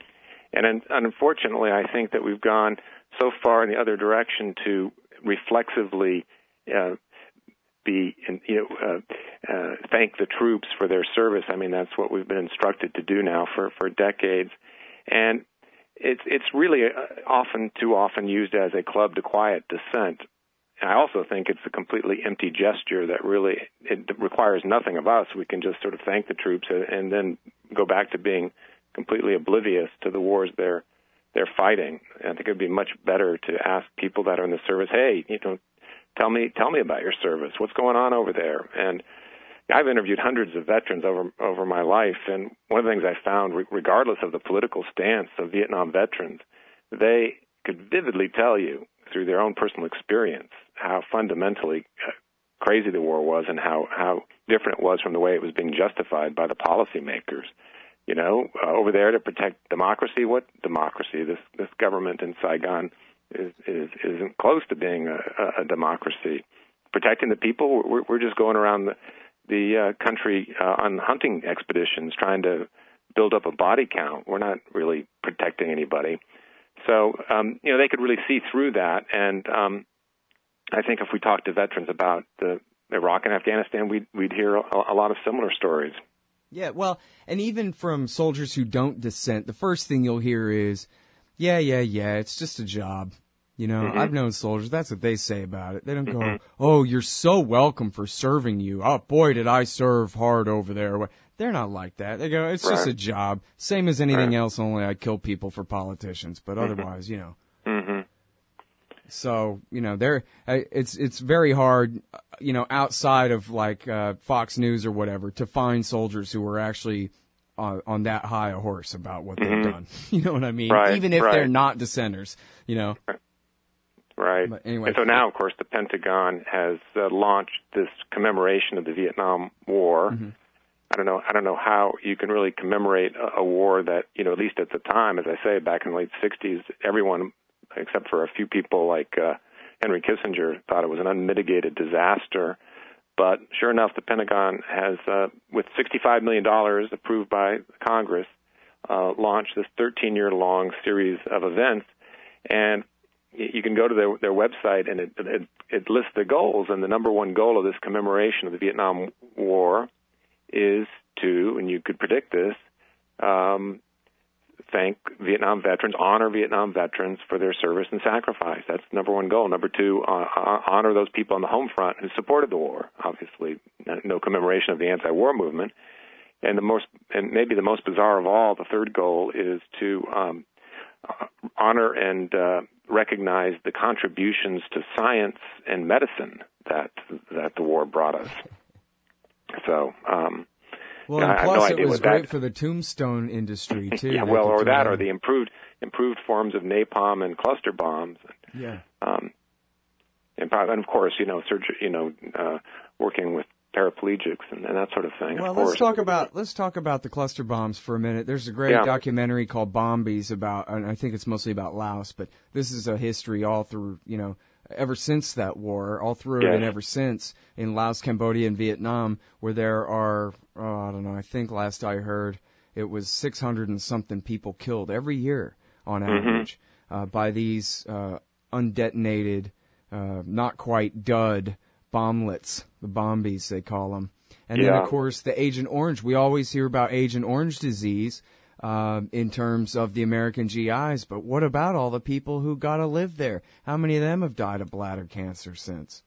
And unfortunately, I think that we've gone so far in the other direction to reflexively uh, be, you know, uh, uh, thank the troops for their service. I mean, that's what we've been instructed to do now for, for decades, and it's it's really often too often used as a club to quiet dissent. And I also think it's a completely empty gesture that really it requires nothing of us. We can just sort of thank the troops and then go back to being completely oblivious to the wars they're they're fighting. I think it would be much better to ask people that are in the service, hey, you know, tell me tell me about your service. What's going on over there? And I've interviewed hundreds of veterans over over my life, and one of the things I found, regardless of the political stance of Vietnam veterans, they could vividly tell you through their own personal experience how fundamentally crazy the war was and how, how different it was from the way it was being justified by the policymakers. You know, uh, over there to protect democracy. What democracy? This this government in Saigon is, is isn't close to being a, a democracy. Protecting the people, we're, we're just going around the, the uh, country uh, on hunting expeditions, trying to build up a body count. We're not really protecting anybody. So, um, you know, they could really see through that. And um, I think if we talked to veterans about the Iraq and Afghanistan, we'd we'd hear a, a lot of similar stories. Yeah, well, and even from soldiers who don't dissent, the first thing you'll hear is, yeah, yeah, yeah, it's just a job. You know, mm-hmm. I've known soldiers, that's what they say about it. They don't mm-hmm. go, oh, you're so welcome for serving you. Oh, boy, did I serve hard over there. They're not like that. They go, it's right. just a job. Same as anything right. else, only I kill people for politicians. But mm-hmm. otherwise, you know. Mm-hmm. So, you know, they're, it's it's very hard, you know, outside of like uh, Fox News or whatever, to find soldiers who are actually on, on that high a horse about what mm-hmm. they've done. You know what I mean? Right, Even if right. they're not dissenters, you know. Right. But anyway. And so now, of course, the Pentagon has uh, launched this commemoration of the Vietnam War. Mm-hmm. I don't know. I don't know how you can really commemorate a, a war that, you know, at least at the time, as I say, back in the late sixties, everyone, except for a few people like uh, Henry Kissinger, thought it was an unmitigated disaster. But sure enough, the Pentagon has, uh, with sixty-five million dollars approved by Congress, uh, launched this thirteen-year-long series of events. And you can go to their, their website, and it, it, it lists the goals. And the number one goal of this commemoration of the Vietnam War is to, and you could predict this, um, thank Vietnam veterans, honor Vietnam veterans for their service and sacrifice. That's number one goal. Number two, uh, honor those people on the home front who supported the war. Obviously, no commemoration of the anti-war movement. And the most, and maybe the most bizarre of all, the third goal is to um, honor and uh, recognize the contributions to science and medicine that that the war brought us. So. Um, Well, and plus no it was great that, for the tombstone industry too. Yeah, well, or that, or the improved improved forms of napalm and cluster bombs. Yeah. Um, and, and of course, you know, surgery, you know, uh, working with paraplegics and, and that sort of thing. Well, of let's course. talk about let's talk about the cluster bombs for a minute. There's a great Yeah. documentary called Bombies about, and I think it's mostly about Laos, but this is a history all through, you know, ever since that war, all through it Yes. and ever since in Laos, Cambodia, and Vietnam, where there are, oh, I don't know, I think last I heard it was six hundred and something people killed every year on average mm-hmm. uh, by these uh, undetonated, uh, not quite dud bomblets, the bombies they call them. And yeah. then, of course, the Agent Orange. We always hear about Agent Orange disease uh, in terms of the American G Is, but what about all the people who got to live there? How many of them have died of bladder cancer since?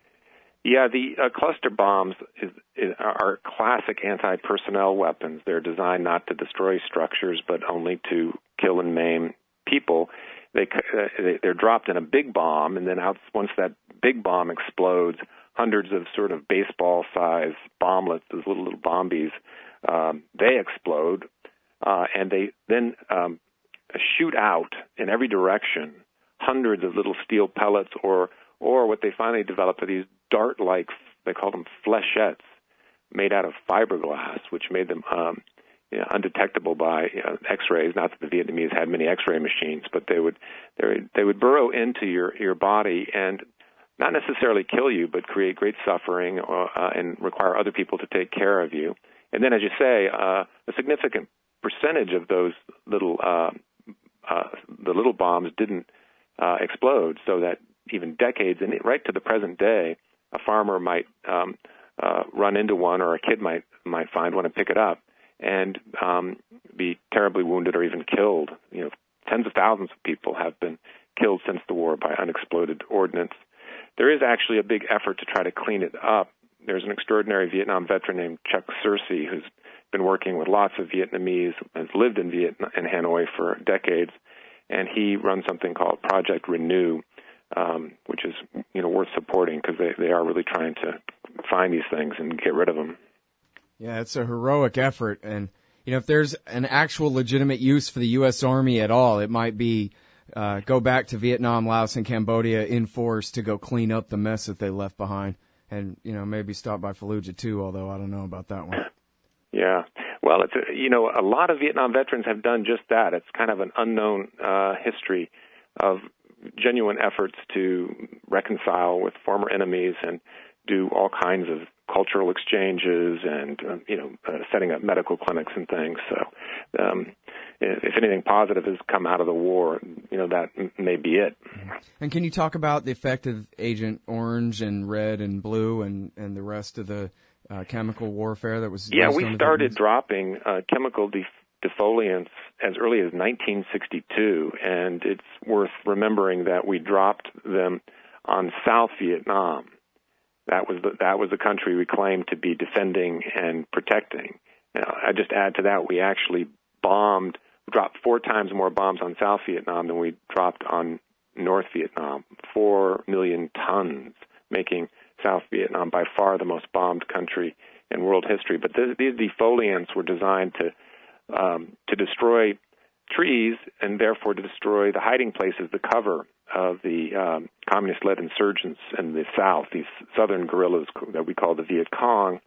Yeah, the uh, cluster bombs is, is, are classic anti-personnel weapons. They're designed not to destroy structures, but only to kill and maim people. They, uh, they're dropped in a big bomb, and then out, once that big bomb explodes, hundreds of sort of baseball-sized bomblets, those little, little bombies, um, they explode, uh, and they then um, shoot out in every direction hundreds of little steel pellets, or or what they finally developed are these dart-like, they call them flechettes, made out of fiberglass, which made them um, you know, undetectable by uh, X-rays. Not that the Vietnamese had many X-ray machines, but they would they they would burrow into your your body and not necessarily kill you, but create great suffering or, uh, and require other people to take care of you. And then, as you say, uh, a significant percentage of those little uh, uh, the little bombs didn't uh, explode, so that even decades and right to the present day, a farmer might um, uh, run into one, or a kid might might find one and pick it up and um, be terribly wounded or even killed. You know, tens of thousands of people have been killed since the war by unexploded ordnance. There is actually a big effort to try to clean it up. There's an extraordinary Vietnam veteran named Chuck Searcy who's been working with lots of Vietnamese, has lived in Vietnam in Hanoi for decades, and he runs something called Project Renew, um, which is you know worth supporting because they, they are really trying to find these things and get rid of them. Yeah, it's a heroic effort, and you know if there's an actual legitimate use for the U S Army at all, it might be uh, go back to Vietnam, Laos, and Cambodia in force to go clean up the mess that they left behind, and you know maybe stop by Fallujah too. Although I don't know about that one. Yeah, well, it's a, you know a lot of Vietnam veterans have done just that. It's kind of an unknown uh, history of genuine efforts to reconcile with former enemies and do all kinds of cultural exchanges and uh, you know uh, setting up medical clinics and things. So, um, if anything positive has come out of the war, you know that may be it. And can you talk about the effect of Agent Orange and Red and Blue and and the rest of the uh, chemical warfare that was? Yeah, we started dropping uh, chemical def- defoliants as early as nineteen sixty-two, and it's worth remembering that we dropped them on South Vietnam. That was the, that was the country we claimed to be defending and protecting. Now, I just add to that, we actually bombed, dropped four times more bombs on South Vietnam than we dropped on North Vietnam, four million tons, making South Vietnam by far the most bombed country in world history. But th- these defoliants were designed to um, to destroy trees and therefore to destroy the hiding places, the cover of the um, communist-led insurgents in the South, these southern guerrillas that we call the Viet Cong.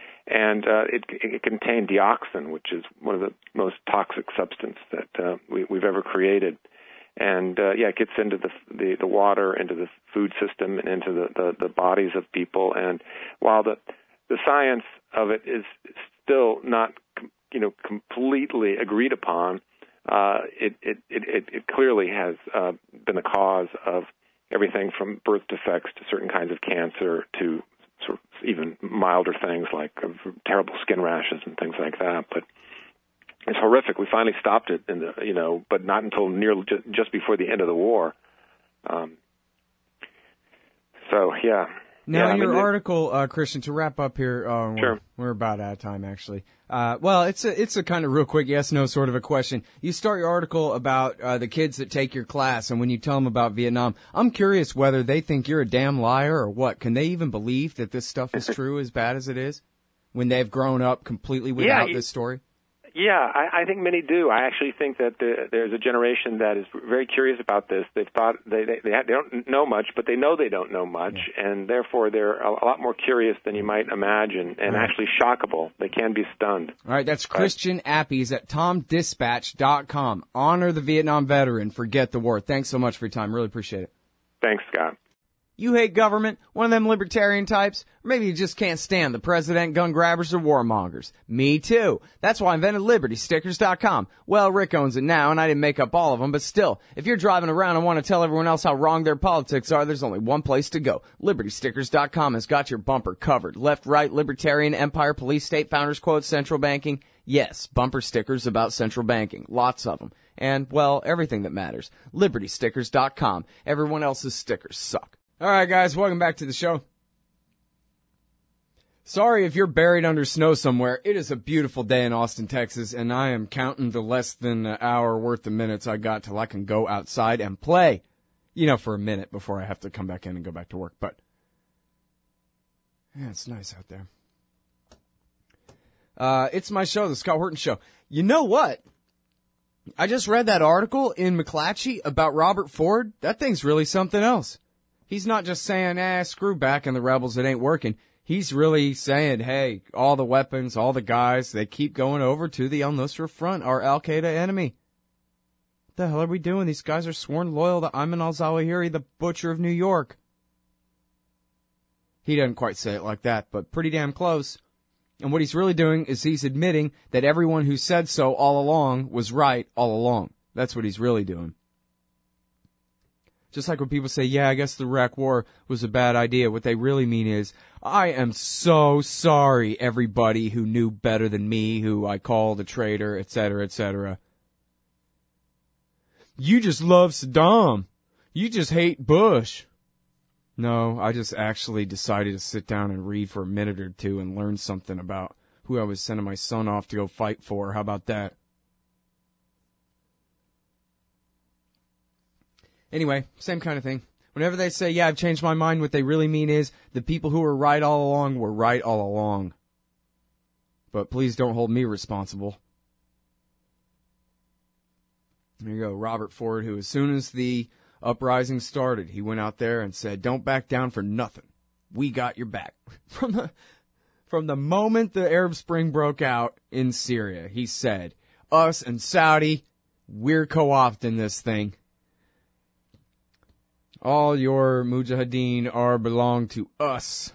And uh, it, it contained dioxin, which is one of the most toxic substances that uh, we, we've ever created. And, uh, yeah, it gets into the, the, the water, into the food system, and into the, the, the bodies of people. And while the, the science of it is still not, you know, completely agreed upon, Uh, it, it, it, it clearly has uh, been the cause of everything from birth defects to certain kinds of cancer to sort of even milder things like uh, terrible skin rashes and things like that. But it's horrific. We finally stopped it, in the, you know, but not until nearly ju- just before the end of the war. Um, so, yeah. Now, yeah, in your I mean, article, uh, Christian, to wrap up here, uh, sure. we're, we're about out of time, actually. Uh, well, it's a, it's a kind of real quick yes-no sort of a question. You start your article about uh, the kids that take your class, and when you tell them about Vietnam, I'm curious whether they think you're a damn liar or what. Can they even believe that this stuff is true as bad as it is when they've grown up completely without yeah, you, this story? Yeah, I, I think many do. I actually think that the, there's a generation that is very curious about this. They've thought they they, they don't know much, but they know they don't know much, yeah. and therefore they're a, a lot more curious than you might imagine, and right. actually shockable. They can be stunned. All right, that's Christian Appies at tom dispatch dot com. Honor the Vietnam veteran. Forget the war. Thanks so much for your time. Really appreciate it. Thanks, Scott. You hate government, one of them libertarian types, or maybe you just can't stand the president, gun grabbers, or warmongers. Me too. That's why I invented Liberty Stickers dot com. Well, Rick owns it now, and I didn't make up all of them, but still, if you're driving around and want to tell everyone else how wrong their politics are, there's only one place to go. Liberty Stickers dot com has got your bumper covered. Left, right, libertarian, empire, police, state, founders quotes, central banking. Yes, bumper stickers about central banking. Lots of them. And, well, everything that matters. Liberty Stickers dot com. Everyone else's stickers suck. All right, guys, welcome back to the show. Sorry if you're buried under snow somewhere. It is a beautiful day in Austin, Texas, and I am counting the less than an hour worth of minutes I got till I can go outside and play. You know, for a minute before I have to come back in and go back to work. But, yeah, it's nice out there. Uh, it's my show, The Scott Horton Show. You know what? I just read that article in McClatchy about Robert Ford. That thing's really something else. He's not just saying, eh, screw back and the rebels, it ain't working. He's really saying, hey, all the weapons, all the guys, they keep going over to the al-Nusra Front, our al-Qaeda enemy. What the hell are we doing? These guys are sworn loyal to Ayman al-Zawahiri, the butcher of New York. He doesn't quite say it like that, but pretty damn close. And what he's really doing is he's admitting that everyone who said so all along was right all along. That's what he's really doing. Just like when people say, yeah, I guess the Iraq War was a bad idea. What they really mean is, I am so sorry, everybody who knew better than me, who I called a traitor, et cetera, et cetera. You just love Saddam. You just hate Bush. No, I just actually decided to sit down and read for a minute or two and learn something about who I was sending my son off to go fight for. How about that? Anyway, same kind of thing. Whenever they say, yeah, I've changed my mind, what they really mean is the people who were right all along were right all along. But please don't hold me responsible. There you go, Robert Ford, who as soon as the uprising started, he went out there and said, don't back down for nothing. We got your back. From the, from the moment the Arab Spring broke out in Syria, he said, us and Saudi, we're co-opting this thing. All your mujahideen are belong to us.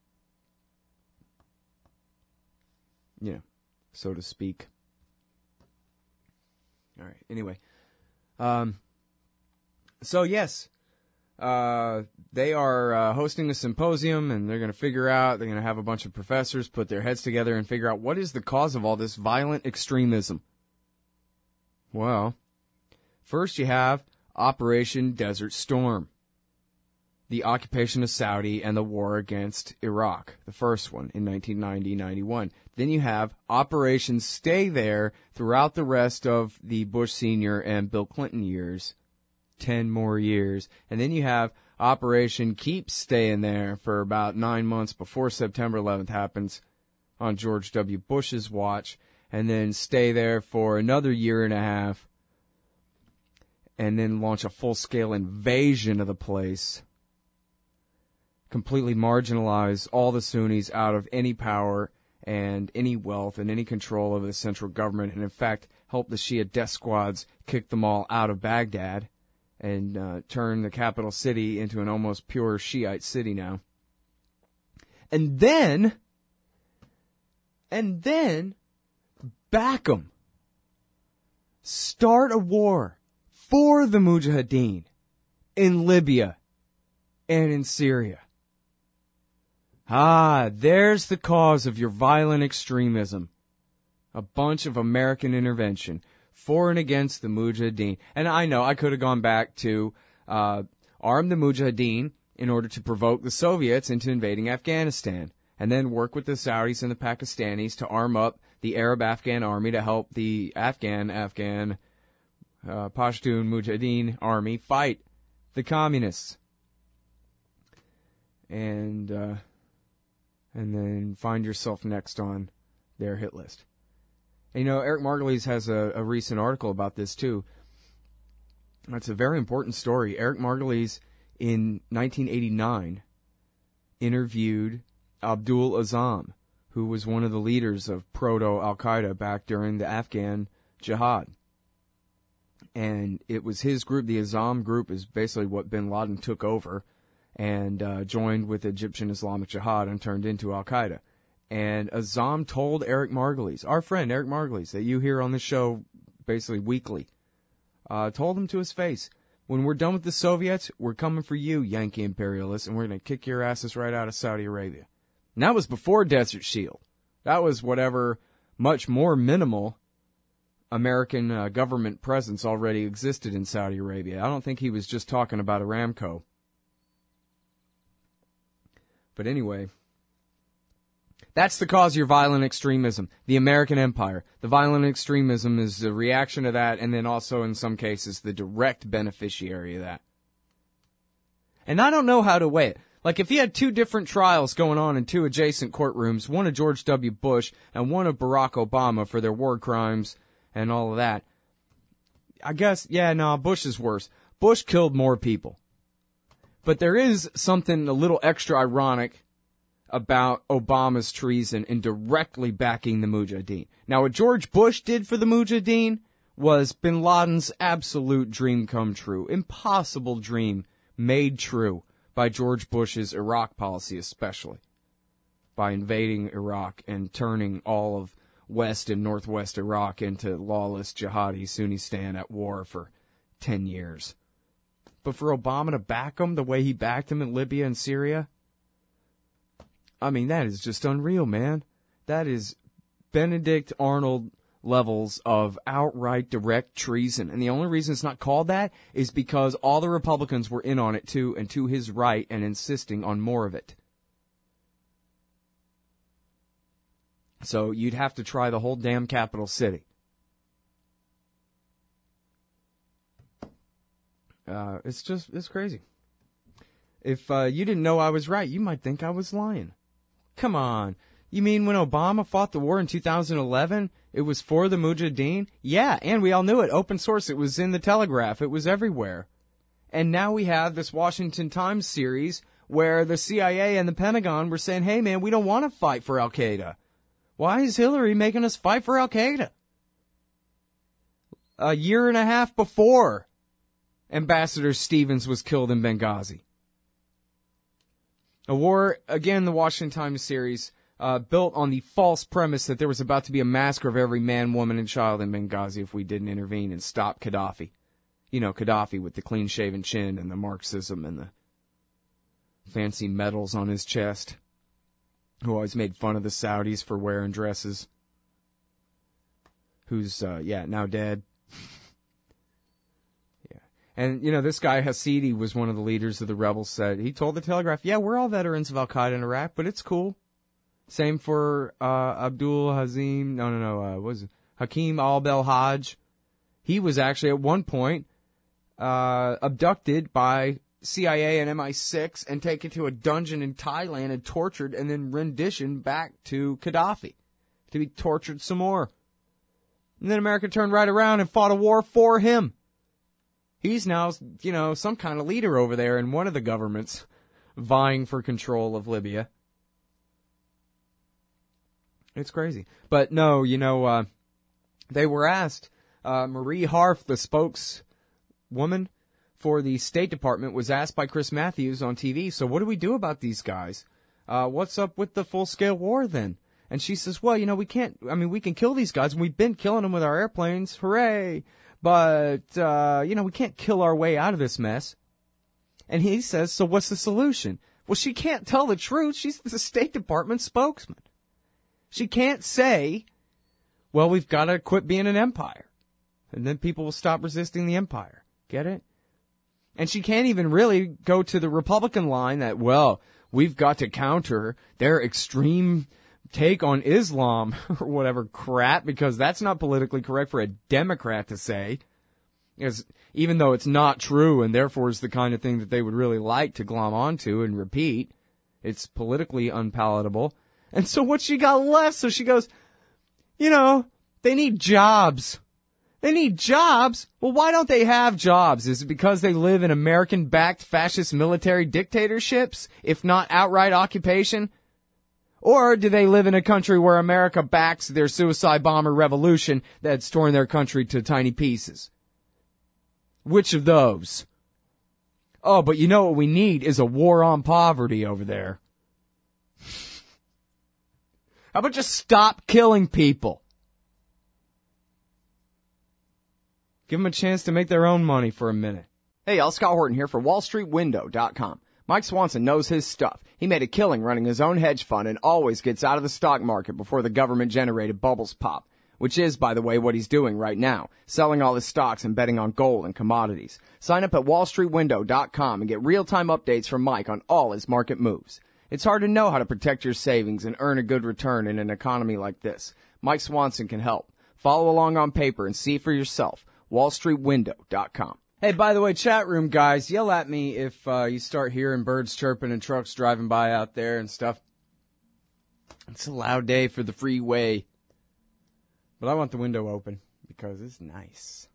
Yeah, so to speak. All right, anyway. Um, so, yes, uh, they are uh, hosting a symposium, and they're going to figure out, they're going to have a bunch of professors put their heads together and figure out what is the cause of all this violent extremism. Well, first you have Operation Desert Storm. The occupation of Saudi and the war against Iraq, the first one in nineteen ninety to ninety-one. Then you have Operation Stay There throughout the rest of the Bush Senior and Bill Clinton years, ten more years. And then you have Operation Keep Staying There for about nine months before September eleventh happens on George W. Bush's watch, and then stay there for another year and a half, and then launch a full-scale invasion of the place. Completely marginalize all the Sunnis out of any power and any wealth and any control over the central government, and in fact help the Shia death squads kick them all out of Baghdad and uh, turn the capital city into an almost pure Shiite city now. And then, and then, back 'em. Start a war for the Mujahideen in Libya and in Syria. Ah, there's the cause of your violent extremism. A bunch of American intervention for and against the Mujahideen. And I know I could have gone back to uh, arm the Mujahideen in order to provoke the Soviets into invading Afghanistan, and then work with the Saudis and the Pakistanis to arm up the Arab-Afghan army to help the Afghan-Afghan uh, Pashtun Mujahideen army fight the communists. And... Uh, and then find yourself next on their hit list. And, you know, Eric Margulies has a, a recent article about this, too. That's a very important story. Eric Margulies, in nineteen eighty-nine, interviewed Abdul Azzam, who was one of the leaders of proto-Al-Qaeda back during the Afghan jihad. And it was his group, the Azzam group, is basically what bin Laden took over and uh, joined with Egyptian Islamic Jihad and turned into Al-Qaeda. And Azzam told Eric Margulies, our friend Eric Margulies, that you hear on the show basically weekly, uh, told him to his face, when we're done with the Soviets, we're coming for you, Yankee imperialists, and we're going to kick your asses right out of Saudi Arabia. And that was before Desert Shield. That was whatever much more minimal American uh, government presence already existed in Saudi Arabia. I don't think he was just talking about Aramco. But anyway, that's the cause of your violent extremism, the American empire. The violent extremism is the reaction to that, and then also, in some cases, the direct beneficiary of that. And I don't know how to weigh it. Like, if you had two different trials going on in two adjacent courtrooms, one of George W. Bush and one of Barack Obama for their war crimes and all of that, I guess, yeah, no, nah, Bush is worse. Bush killed more people. But there is something a little extra ironic about Obama's treason in directly backing the Mujahideen. Now, what George Bush did for the Mujahideen was bin Laden's absolute dream come true. Impossible dream made true by George Bush's Iraq policy, especially by invading Iraq and turning all of West and Northwest Iraq into lawless jihadi Sunnistan at war for ten years. But for Obama to back him the way he backed him in Libya and Syria, I mean, that is just unreal, man. That is Benedict Arnold levels of outright direct treason. And the only reason it's not called that is because all the Republicans were in on it, too, and to his right, and insisting on more of it. So you'd have to try the whole damn capital city. Uh, it's just, it's crazy. If uh, you didn't know I was right, you might think I was lying. Come on. You mean when Obama fought the war in two thousand eleven, it was for the Mujahideen? Yeah, and we all knew it. Open source. It was in the Telegraph. It was everywhere. And now we have this Washington Times series where the C I A and the Pentagon were saying, hey, man, we don't want to fight for Al-Qaeda. Why is Hillary making us fight for Al-Qaeda? A year and a half before Ambassador Stevens was killed in Benghazi. A war, again, the Washington Times series, uh, built on the false premise that there was about to be a massacre of every man, woman, and child in Benghazi if we didn't intervene and stop Gaddafi. You know, Gaddafi with the clean-shaven chin and the Marxism and the fancy medals on his chest, who always made fun of the Saudis for wearing dresses, who's, uh, yeah, now dead. And, you know, this guy, Hasidi, was one of the leaders of the rebels, said, he told the Telegraph, yeah, we're all veterans of Al-Qaeda in Iraq, but it's cool. Same for uh, Abdul Hazim, no, no, no, uh, what was it? Hakeem al-Belhaj. He was actually at one point uh, abducted by C I A and M I six and taken to a dungeon in Thailand and tortured and then renditioned back to Gaddafi to be tortured some more. And then America turned right around and fought a war for him. He's now, you know, some kind of leader over there in one of the governments vying for control of Libya. It's crazy. But no, you know, uh, they were asked, uh, Marie Harf, the spokeswoman for the State Department, was asked by Chris Matthews on T V, so what do we do about these guys? Uh, what's up with the full-scale war then? And she says, well, you know, we can't, I mean, we can kill these guys, and we've been killing them with our airplanes, hooray! But, uh, you know, we can't kill our way out of this mess. And he says, so what's the solution? Well, she can't tell the truth. She's the State Department spokesman. She can't say, well, we've got to quit being an empire. And then people will stop resisting the empire. Get it? And she can't even really go to the Republican line that, well, we've got to counter their extreme take on Islam or whatever crap, because that's not politically correct for a Democrat to say, because even though it's not true and therefore is the kind of thing that they would really like to glom onto and repeat, it's politically unpalatable. And so what she got left, so she goes, you know, They need jobs. They need jobs? Well, why don't they have jobs? Is it because they live in American-backed fascist military dictatorships, if not outright occupation? Or do they live in a country where America backs their suicide bomber revolution that's torn their country to tiny pieces? Which of those? Oh, but you know what we need is a war on poverty over there. How about just stop killing people? Give them a chance to make their own money for a minute. Hey, y'all, Scott Horton here for Wall Street Window dot com. Mike Swanson knows his stuff. He made a killing running his own hedge fund and always gets out of the stock market before the government-generated bubbles pop, which is, by the way, what he's doing right now, selling all his stocks and betting on gold and commodities. Sign up at Wall Street Window dot com and get real-time updates from Mike on all his market moves. It's hard to know how to protect your savings and earn a good return in an economy like this. Mike Swanson can help. Follow along on paper and see for yourself. Wall Street Window dot com. Hey, by the way, chat room guys, yell at me if uh, you start hearing birds chirping and trucks driving by out there and stuff. It's a loud day for the freeway. But I want the window open because it's nice.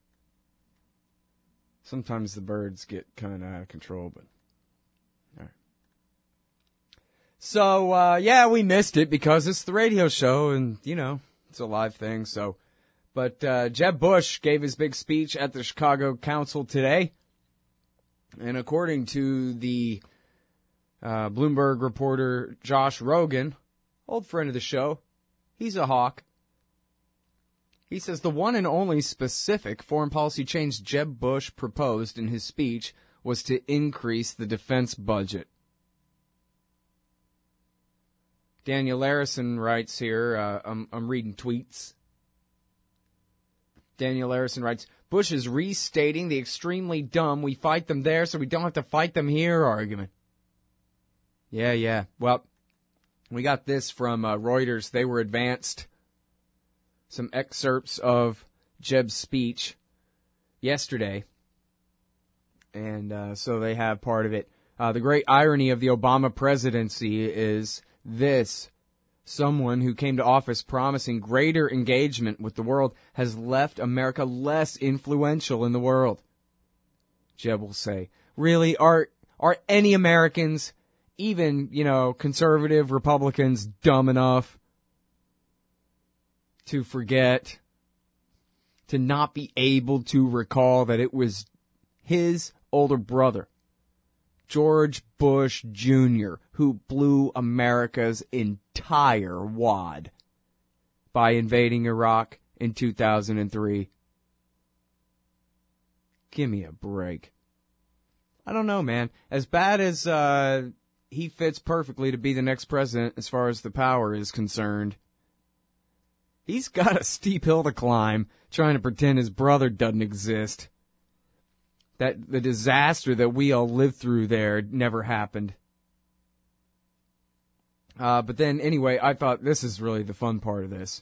Sometimes the birds get kind of out of control, but all right. So, uh, yeah, we missed it because it's the radio show and, you know, it's a live thing, so... But uh, Jeb Bush gave his big speech at the Chicago Council today. And according to the uh, Bloomberg reporter Josh Rogan, old friend of the show, he's a hawk. He says the one and only specific foreign policy change Jeb Bush proposed in his speech was to increase the defense budget. Daniel Larison writes here, uh, I'm, I'm reading tweets. Daniel Larison writes, Bush is restating the extremely dumb we fight them there so we don't have to fight them here argument. Yeah, yeah. Well, we got this from uh, Reuters. They were advanced some excerpts of Jeb's speech yesterday. And uh, so they have part of it. Uh, the great irony of the Obama presidency is this. Someone who came to office promising greater engagement with the world has left America less influential in the world. Jeb will say, really, are are any Americans, even, you know, conservative Republicans, dumb enough to forget, to not be able to recall that it was his older brother, George Bush Junior, who blew America's entire wad by invading Iraq in two thousand three. Give me a break. I don't know, man. As bad as uh, he fits perfectly to be the next president as far as the power is concerned, he's got a steep hill to climb trying to pretend his brother doesn't exist. That the disaster that we all lived through there never happened. Uh, but then, anyway, I thought this is really the fun part of this.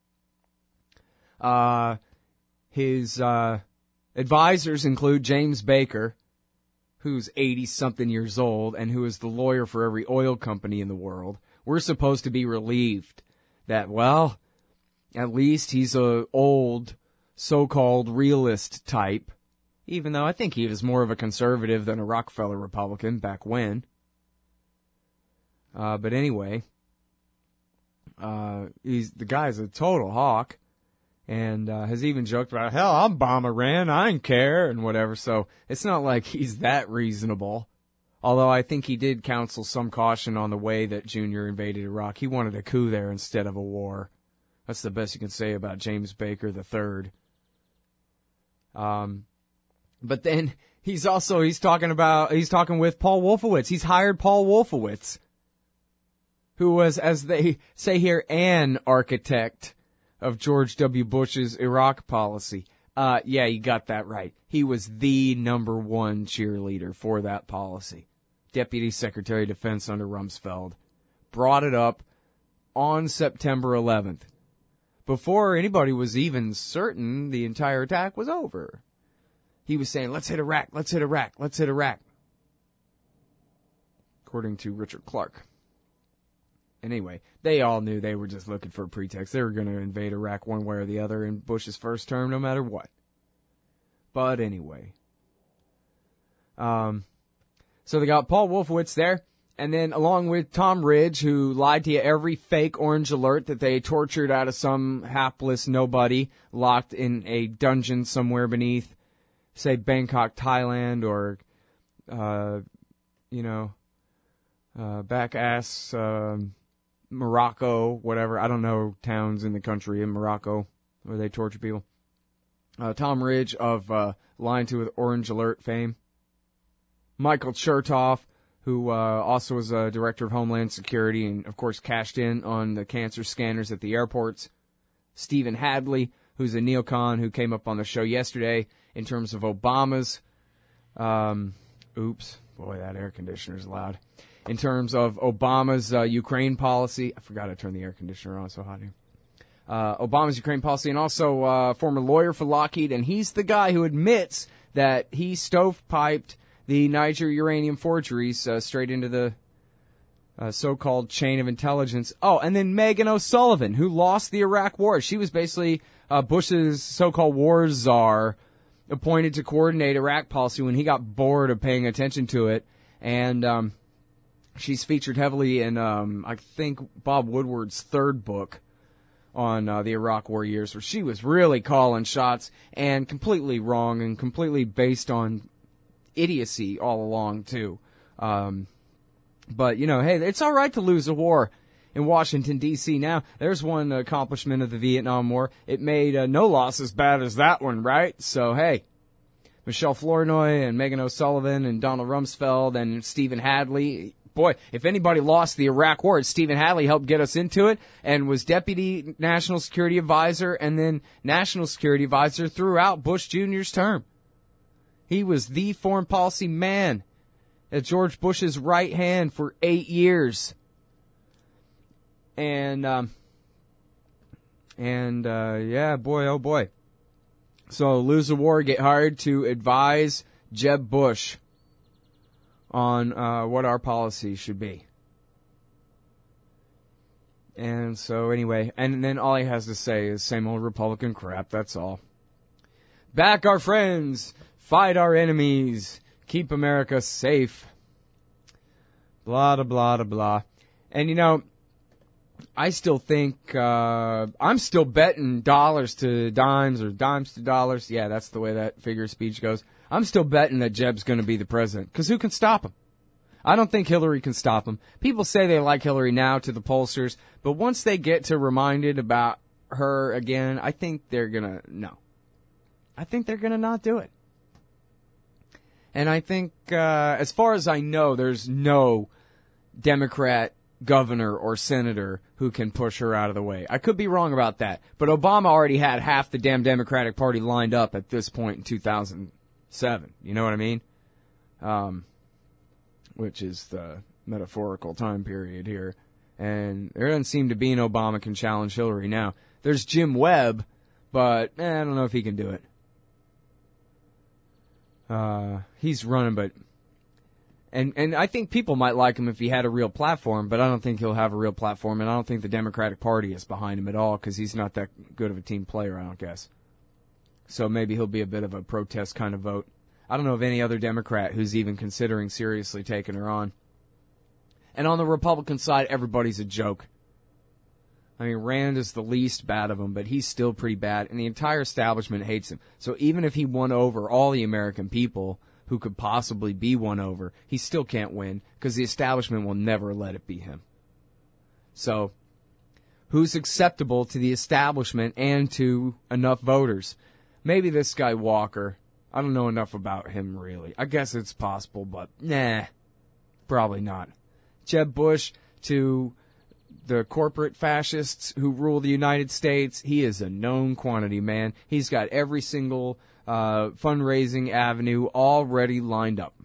Uh, his uh, advisors include James Baker, who's eighty-something years old and who is the lawyer for every oil company in the world. We're supposed to be relieved that, well, at least he's a old, so-called realist type. Even though I think he was more of a conservative than a Rockefeller Republican back when. Uh, but anyway, uh, he's the guy's a total hawk, and uh, has even joked about, hell, I'll bomb Iran, I don't care, and whatever. So it's not like he's that reasonable. Although I think he did counsel some caution on the way that Junior invaded Iraq. He wanted a coup there instead of a war. That's the best you can say about James Baker the third. Um. But then he's also, he's talking about, he's talking with Paul Wolfowitz. He's hired Paul Wolfowitz, who was, as they say here, an architect of George W. Bush's Iraq policy. Uh, yeah, you got that right. He was the number one cheerleader for that policy. Deputy Secretary of Defense under Rumsfeld. Brought it up on September eleventh. Before anybody was even certain the entire attack was over. He was saying, let's hit Iraq, let's hit Iraq, let's hit Iraq. According to Richard Clark. anyway, they all knew they were just looking for a pretext. They were going to invade Iraq one way or the other in Bush's first term, no matter what. But anyway. Um, so they got Paul Wolfowitz there, and then along with Tom Ridge, who lied to you every fake orange alert that they tortured out of some hapless nobody locked in a dungeon somewhere beneath, say, Bangkok, Thailand, or, uh, you know, uh, back ass, um, Morocco, whatever. I don't know towns in the country in Morocco where they torture people. Uh, Tom Ridge of uh, lying to with Orange Alert fame. Michael Chertoff, who uh, also was a director of Homeland Security and, of course, cashed in on the cancer scanners at the airports. Stephen Hadley, who's a neocon who came up on the show yesterday in terms of Obama's, um, oops, boy, that air conditioner's loud. In terms of Obama's uh, Ukraine policy. I forgot to turn the air conditioner on, it's so hot here. Uh, Obama's Ukraine policy, and also uh, former lawyer for Lockheed, and he's the guy who admits that he stovepiped the Niger uranium forgeries uh, straight into the uh, so-called chain of intelligence. Oh, and then Megan O'Sullivan, who lost the Iraq war. She was basically uh, Bush's so-called war czar, appointed to coordinate Iraq policy when he got bored of paying attention to it, and um, she's featured heavily in, um, I think, Bob Woodward's third book on uh, the Iraq war years, where she was really calling shots and completely wrong and completely based on idiocy all along, too. Um, but, you know, hey, it's all right to lose a war in Washington, D C now. There's one accomplishment of the Vietnam War. It made uh, no loss as bad as that one, right? So, hey, Michelle Flournoy and Megan O'Sullivan and Donald Rumsfeld and Stephen Hadley. Boy, if anybody lost the Iraq War, it's Stephen Hadley helped get us into it and was Deputy National Security Advisor and then National Security Advisor throughout Bush Junior's term. He was the foreign policy man at George Bush's right hand for eight years. And, um, and, uh, yeah, boy, oh boy. So lose the war, get hired to advise Jeb Bush on uh, what our policy should be. And so anyway, and then all he has to say is same old Republican crap, that's all. Back our friends, fight our enemies, keep America safe. Blah, blah, blah, blah. And you know, I still think, uh, I'm still betting dollars to dimes or dimes to dollars. Yeah, that's the way that figure of speech goes. I'm still betting that Jeb's going to be the president, because who can stop him? I don't think Hillary can stop him. People say they like Hillary now to the pollsters, but once they get to reminded about her again, I think they're going to, no. I think they're going to not do it. And I think, uh, as far as I know, there's no Democrat governor or senator who can push her out of the way. I could be wrong about that, but Obama already had half the damn Democratic Party lined up at this point in two thousand seven. You know what I mean? Um, which is the metaphorical time period here. And there doesn't seem to be an Obama can challenge Hillary now. There's Jim Webb, but eh, I don't know if he can do it. Uh, he's running, but and and I think people might like him if he had a real platform, but I don't think he'll have a real platform, and I don't think the Democratic Party is behind him at all, because he's not that good of a team player, I don't guess. So maybe he'll be a bit of a protest kind of vote. I don't know of any other Democrat who's even considering seriously taking her on. And on the Republican side, everybody's a joke. I mean, Rand is the least bad of them, but he's still pretty bad, and the entire establishment hates him. So even if he won over all the American people who could possibly be won over, he still can't win, because the establishment will never let it be him. So, who's acceptable to the establishment and to enough voters? Maybe this guy Walker. I don't know enough about him, really. I guess it's possible, but nah, probably not. Jeb Bush, to the corporate fascists who rule the United States, he is a known quantity, man. He's got every single uh, fundraising avenue already lined up.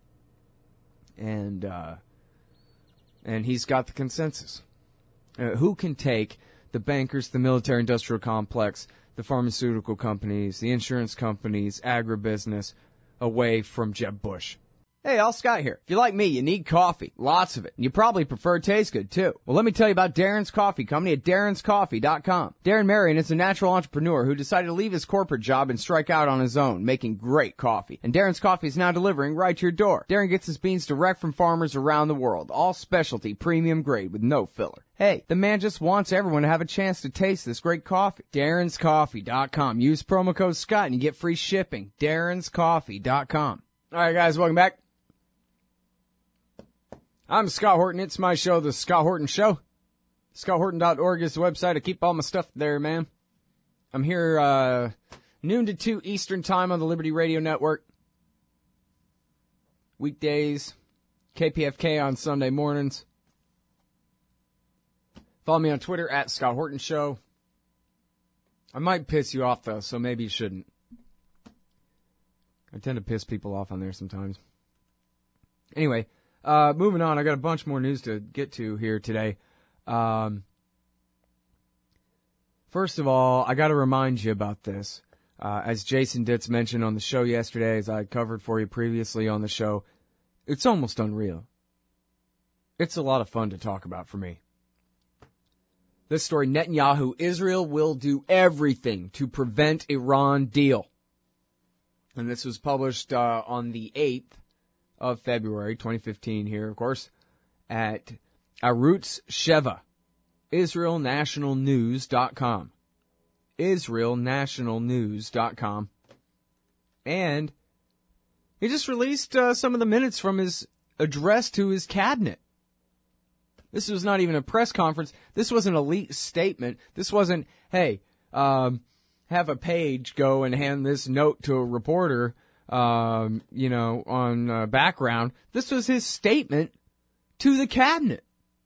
And, uh, and he's got the consensus. Uh, who can take the bankers, the military-industrial complex, the pharmaceutical companies, the insurance companies, agribusiness, away from Jeb Bush? Hey, Al Scott here. If you're like me, you need coffee. Lots of it. And you probably prefer it tastes good, too. Well, let me tell you about Darren's Coffee Company at darrens coffee dot com. Darren Marion is a natural entrepreneur who decided to leave his corporate job and strike out on his own, making great coffee. And Darren's Coffee is now delivering right to your door. Darren gets his beans direct from farmers around the world. All specialty, premium grade with no filler. Hey, the man just wants everyone to have a chance to taste this great coffee. darrens coffee dot com. Use promo code Scott and you get free shipping. darrens coffee dot com. All right, guys, welcome back. I'm Scott Horton. It's my show, The Scott Horton Show. scott horton dot org is the website. I keep all my stuff there, man. I'm here uh, noon to two Eastern Time on the Liberty Radio Network. Weekdays, K P F K on Sunday mornings. Follow me on Twitter at Scott Horton Show. I might piss you off, though, so maybe you shouldn't. I tend to piss people off on there sometimes. Anyway. Uh, moving on, I got a bunch more news to get to here today. Um, first of all, I got to remind you about this. Uh, as Jason Ditz mentioned on the show yesterday, as I covered for you previously on the show, it's almost unreal. It's a lot of fun to talk about for me. This story, Netanyahu, Israel will do everything to prevent Iran deal. And this was published uh, on the eighth. Of February twenty fifteen here, of course, at Arutz Sheva, Israel National News dot com. Israel National News dot com. And he just released uh, some of the minutes from his address to his cabinet. This was not even a press conference. This was an elite statement. This wasn't, hey, um, have a page go and hand this note to a reporter. Um, you know, on uh, background. This was his statement to the cabinet.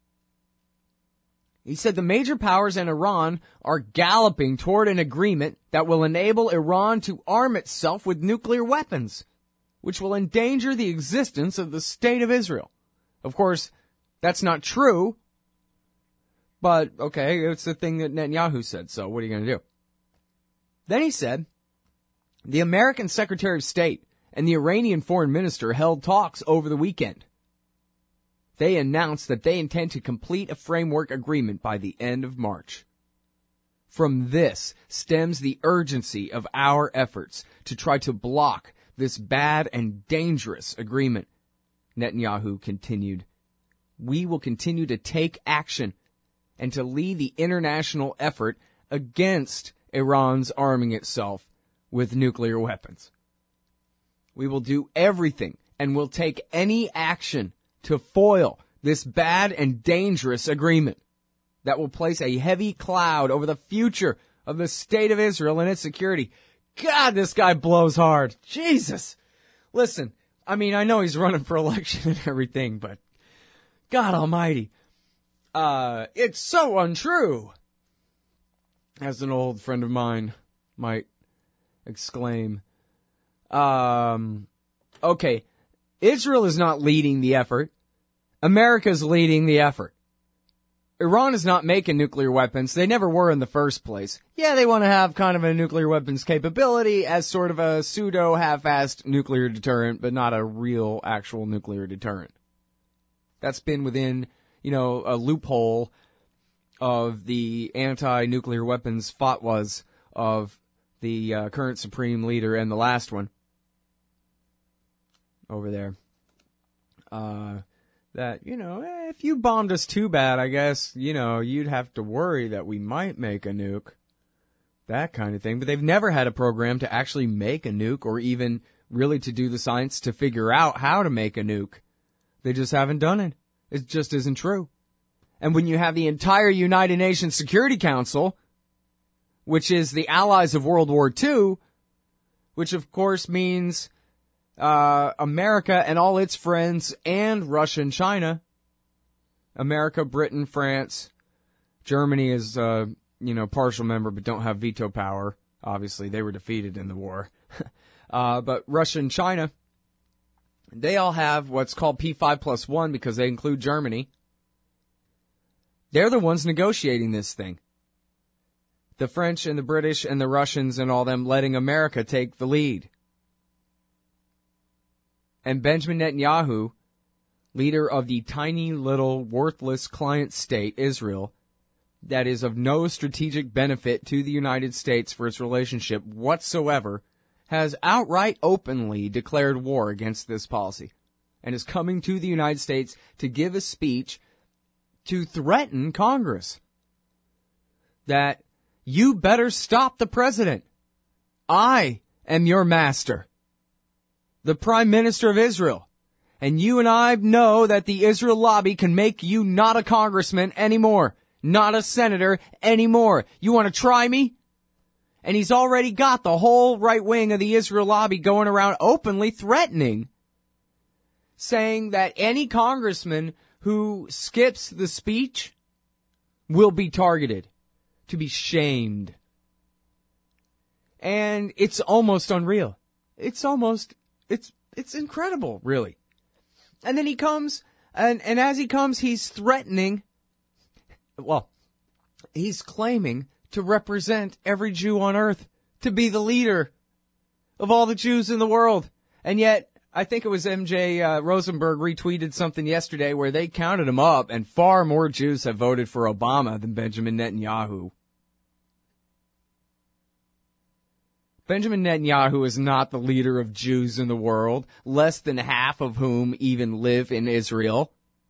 He said the major powers and Iran are galloping toward an agreement that will enable Iran to arm itself with nuclear weapons, which will endanger the existence of the State of Israel. Of course, that's not true, but okay, it's the thing that Netanyahu said, so what are you going to do? Then he said, the American Secretary of State and the Iranian Foreign Minister held talks over the weekend. They announced that they intend to complete a framework agreement by the end of March. From this stems the urgency of our efforts to try to block this bad and dangerous agreement. Netanyahu continued, we will continue to take action and to lead the international effort against Iran's arming itself with nuclear weapons. We will do everything and will take any action to foil this bad and dangerous agreement that will place a heavy cloud over the future of the State of Israel and its security. God, this guy blows hard. Jesus. Listen, I mean, I know he's running for election and everything, but God almighty. Uh, it's so untrue. As an old friend of mine might exclaim. Um, okay, Israel is not leading the effort. America's leading the effort. Iran is not making nuclear weapons. They never were in the first place. Yeah, they want to have kind of a nuclear weapons capability as sort of a pseudo half-assed nuclear deterrent, but not a real actual nuclear deterrent. That's been within, you know, a loophole of the anti-nuclear weapons fatwas of the uh, current supreme leader and the last one over there. Uh, that, you know, eh, if you bombed us too bad, I guess, you know, you'd have to worry that we might make a nuke. That kind of thing. But they've never had a program to actually make a nuke or even really to do the science to figure out how to make a nuke. They just haven't done it. It just isn't true. And when you have the entire United Nations Security Council, which is the allies of World War Two, which of course means uh, America and all its friends and Russia and China. America, Britain, France, Germany is, uh, you know, partial member but don't have veto power. Obviously, they were defeated in the war. uh, but Russia and China, they all have what's called P five plus one because they include Germany. They're the ones negotiating this thing. The French and the British and the Russians and all them letting America take the lead. And Benjamin Netanyahu, leader of the tiny little worthless client state, Israel, that is of no strategic benefit to the United States for its relationship whatsoever, has outright openly declared war against this policy and is coming to the United States to give a speech to threaten Congress that you better stop the president. I am your master, the Prime Minister of Israel. And you and I know that the Israel lobby can make you not a congressman anymore, not a senator anymore. You want to try me? And he's already got the whole right wing of the Israel lobby going around openly threatening, saying that any congressman who skips the speech will be targeted, to be shamed. And it's almost unreal. It's almost, it's, it's incredible, really. And then he comes, and, and as he comes, he's threatening, well, he's claiming to represent every Jew on earth, to be the leader of all the Jews in the world. And yet, I think it was M J uh, Rosenberg retweeted something yesterday where they counted him up, and far more Jews have voted for Obama than Benjamin Netanyahu. Benjamin Netanyahu is not the leader of Jews in the world, less than half of whom even live in Israel.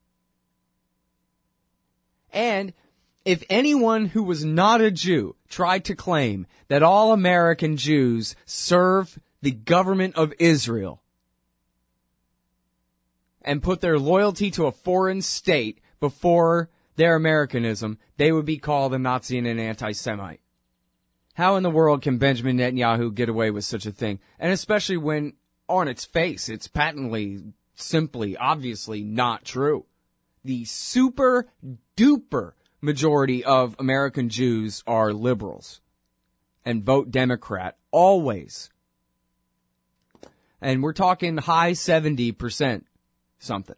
And if anyone who was not a Jew tried to claim that all American Jews serve the government of Israel and put their loyalty to a foreign state before their Americanism, they would be called a Nazi and an anti-Semite. How in the world can Benjamin Netanyahu get away with such a thing? And especially when, on its face, it's patently, simply, obviously not true. The super duper majority of American Jews are liberals and vote Democrat, always. And we're talking high seventy percent something.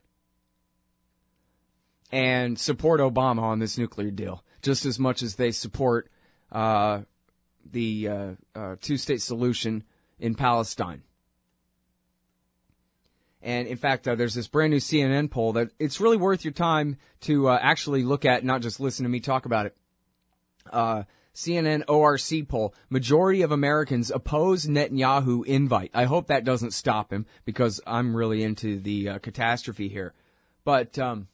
And support Obama on this nuclear deal, just as much as they support uh the uh, uh, two-state solution in Palestine. And, in fact, uh, there's this brand new C N N poll that it's really worth your time to uh, actually look at, not just listen to me talk about it. Uh, C N N O R C poll, majority of Americans oppose Netanyahu invite. I hope that doesn't stop him, because I'm really into the uh, catastrophe here. But, um,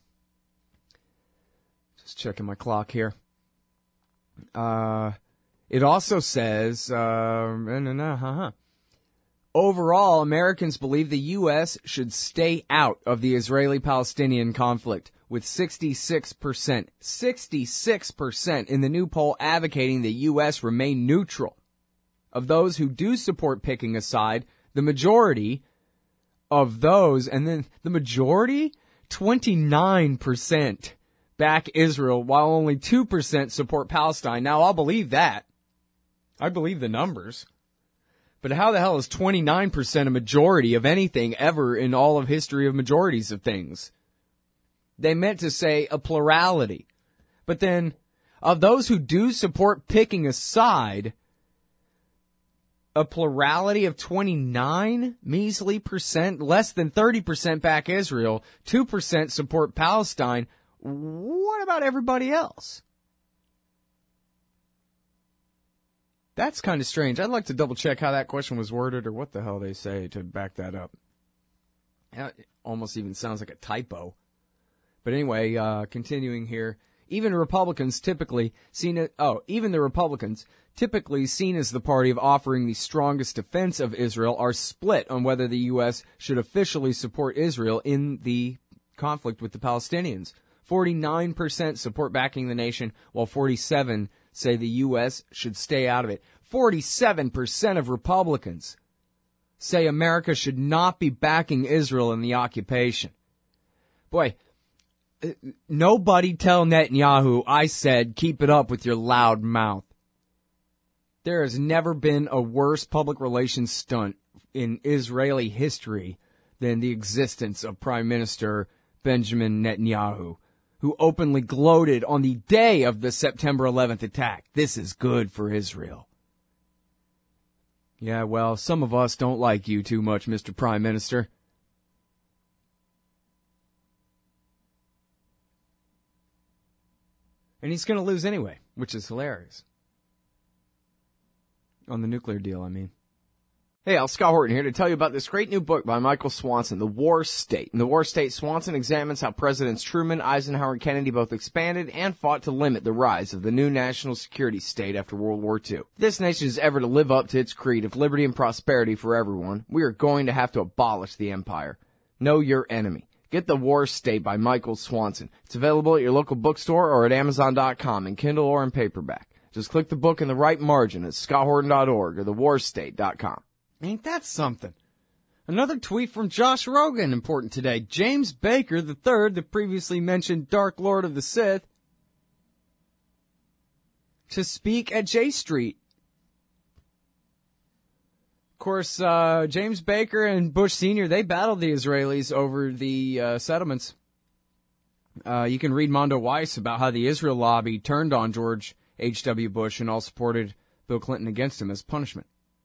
just checking my clock here. Uh... It also says, uh, no, no, huh, overall, Americans believe the U S should stay out of the Israeli-Palestinian conflict, with sixty-six percent, sixty-six percent in the new poll advocating the U S remain neutral. Of those who do support picking a side, the majority of those, and then the majority, twenty-nine percent back Israel, while only two percent support Palestine. Now, I'll believe that. I believe the numbers. But how the hell is twenty-nine percent a majority of anything ever in all of history of majorities of things? They meant to say a plurality. But then, of those who do support picking a side, a plurality of twenty-nine measly percent, less than thirty percent back Israel, two percent support Palestine. What about everybody else? That's kind of strange. I'd like to double check how that question was worded or what the hell they say to back that up. It almost even sounds like a typo. But anyway, uh, continuing here. Even Republicans typically seen it, oh, even the Republicans typically seen as the party of offering the strongest defense of Israel are split on whether the U S should officially support Israel in the conflict with the Palestinians. forty-nine percent support backing the nation, while forty-seven percent say the U S should stay out of it. forty-seven percent of Republicans say America should not be backing Israel in the occupation. Boy, nobody tell Netanyahu I said keep it up with your loud mouth. There has never been a worse public relations stunt in Israeli history than the existence of Prime Minister Benjamin Netanyahu, who openly gloated on the day of the September eleventh attack. This is good for Israel. Yeah, well, some of us don't like you too much, Mister Prime Minister. And he's going to lose anyway, which is hilarious. On the nuclear deal, I mean. Hey, Al, Scott Horton here to tell you about this great new book by Michael Swanson, The War State. In The War State, Swanson examines how Presidents Truman, Eisenhower, and Kennedy both expanded and fought to limit the rise of the new national security state after World War Two. If this nation is ever to live up to its creed of liberty and prosperity for everyone, we are going to have to abolish the empire. Know your enemy. Get The War State by Michael Swanson. It's available at your local bookstore or at amazon dot com in Kindle or in paperback. Just click the book in the right margin at scott horton dot org or the war state dot com. Ain't that something? Another tweet from Josh Rogan, important today. James Baker the third, the previously mentioned Dark Lord of the Sith, to speak at J Street. Of course, uh, James Baker and Bush Senior, they battled the Israelis over the uh, settlements. Uh, you can read Mondo Weiss about how the Israel lobby turned on George H W. Bush and all supported Bill Clinton against him as punishment.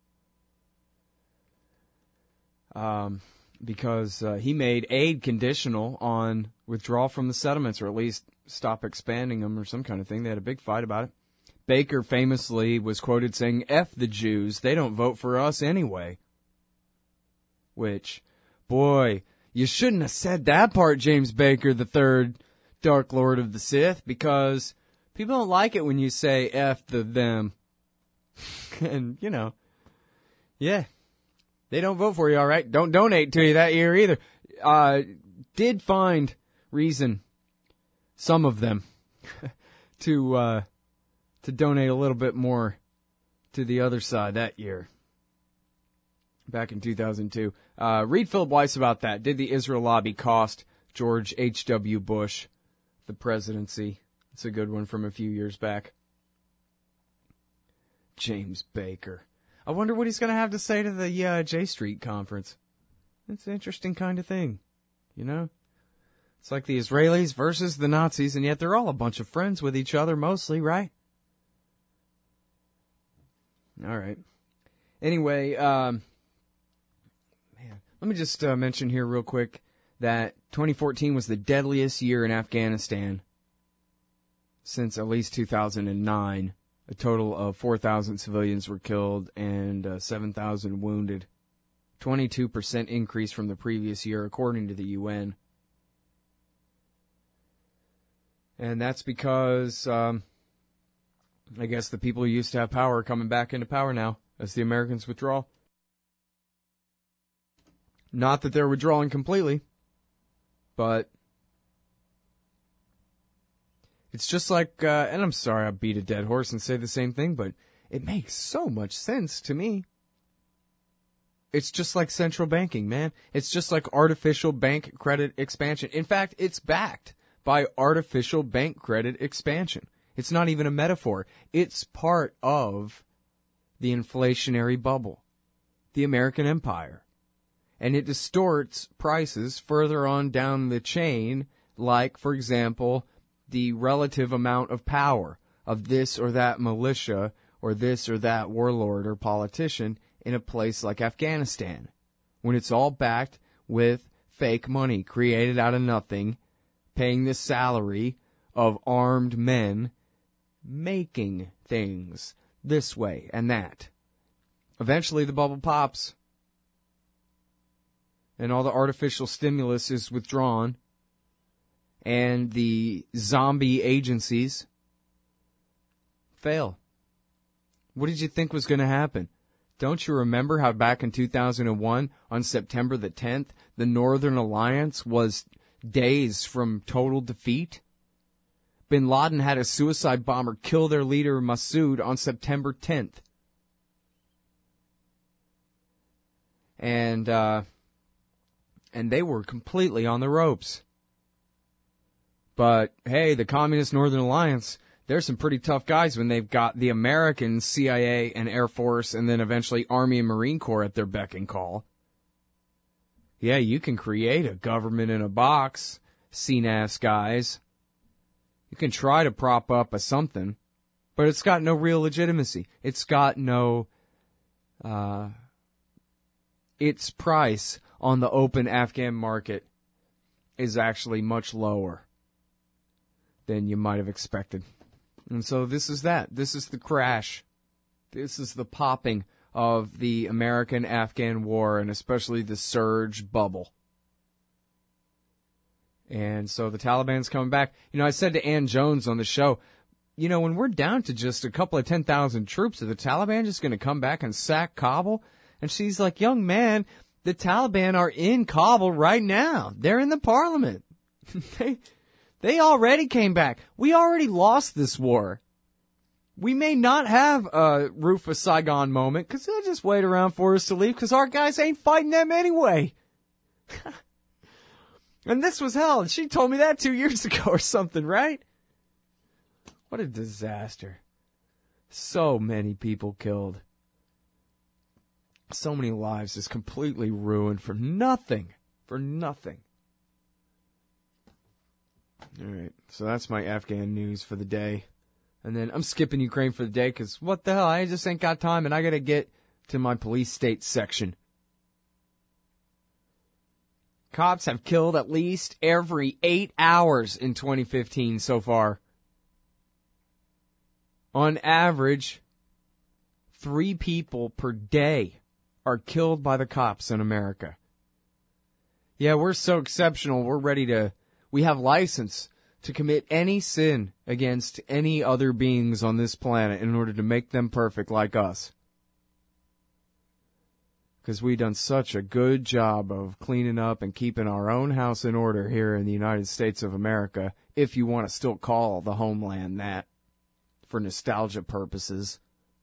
Um, because uh, he made aid conditional on withdrawal from the settlements, or at least stop expanding them or some kind of thing. They had a big fight about it. Baker famously was quoted saying, "F the Jews, they don't vote for us anyway." Which, boy, you shouldn't have said that part, James Baker the third, Dark Lord of the Sith, because people don't like it when you say F the them. And, you know, yeah. They don't vote for you, all right? Don't donate to you that year either. Uh, did find reason, some of them, to uh, to donate a little bit more to the other side that year, back in two thousand two. Uh, read Philip Weiss about that. Did the Israel lobby cost George H W. Bush the presidency? It's a good one from a few years back. James Baker. I wonder what he's going to have to say to the uh, J Street conference. It's an interesting kind of thing, you know? It's like the Israelis versus the Nazis, and yet they're all a bunch of friends with each other mostly, right? All right. Anyway, um, man, let me just uh, mention here real quick that twenty fourteen was the deadliest year in Afghanistan since at least two thousand nine. A total of four thousand civilians were killed and uh, seven thousand wounded. twenty-two percent increase from the previous year, according to the U N. And that's because, um, I guess the people who used to have power are coming back into power now as the Americans withdraw. Not that they're withdrawing completely, but it's just like, uh, and I'm sorry I beat a dead horse and say the same thing, but it makes so much sense to me. It's just like central banking, man. It's just like artificial bank credit expansion. In fact, it's backed by artificial bank credit expansion. It's not even a metaphor. It's part of the inflationary bubble, the American empire. And it distorts prices further on down the chain, like, for example, the relative amount of power of this or that militia or this or that warlord or politician in a place like Afghanistan, when it's all backed with fake money created out of nothing, paying the salary of armed men making things this way and that. Eventually the bubble pops and all the artificial stimulus is withdrawn, and the zombie agencies fail. What did you think was going to happen? Don't you remember how back in two thousand one, on September the tenth, the Northern Alliance was days from total defeat? Bin Laden had a suicide bomber kill their leader Massoud on September tenth. And, uh, and they were completely on the ropes. But, hey, the Communist Northern Alliance, they're some pretty tough guys when they've got the American C I A and Air Force and then eventually Army and Marine Corps at their beck and call. Yeah, you can create a government in a box, C N A S guys. You can try to prop up a something, but it's got no real legitimacy. It's got no, uh, its price on the open Afghan market is actually much lower than you might have expected. And so this is that. This is the crash. This is the popping of the American-Afghan war, and especially the surge bubble. And so the Taliban's coming back. You know, I said to Ann Jones on the show, you know, when we're down to just a couple of ten thousand troops, are the Taliban just going to come back and sack Kabul? And she's like, young man, the Taliban are in Kabul right now. They're in the parliament. they, they already came back. We already lost this war. We may not have a Rufus Saigon moment because they'll just wait around for us to leave because our guys ain't fighting them anyway. And this was hell, and she told me that two years ago or something, right? What a disaster. So many people killed. So many lives just completely ruined for nothing. For nothing. All right, so that's my Afghan news for the day. And then I'm skipping Ukraine for the day because what the hell, I just ain't got time, and I got to get to my police state section. Cops have killed at least every eight hours in twenty fifteen so far. On average, three people per day are killed by the cops in America. Yeah, we're so exceptional, we're ready to, we have license to commit any sin against any other beings on this planet in order to make them perfect like us. Because we've done such a good job of cleaning up and keeping our own house in order here in the United States of America, if you want to still call the homeland that, for nostalgia purposes.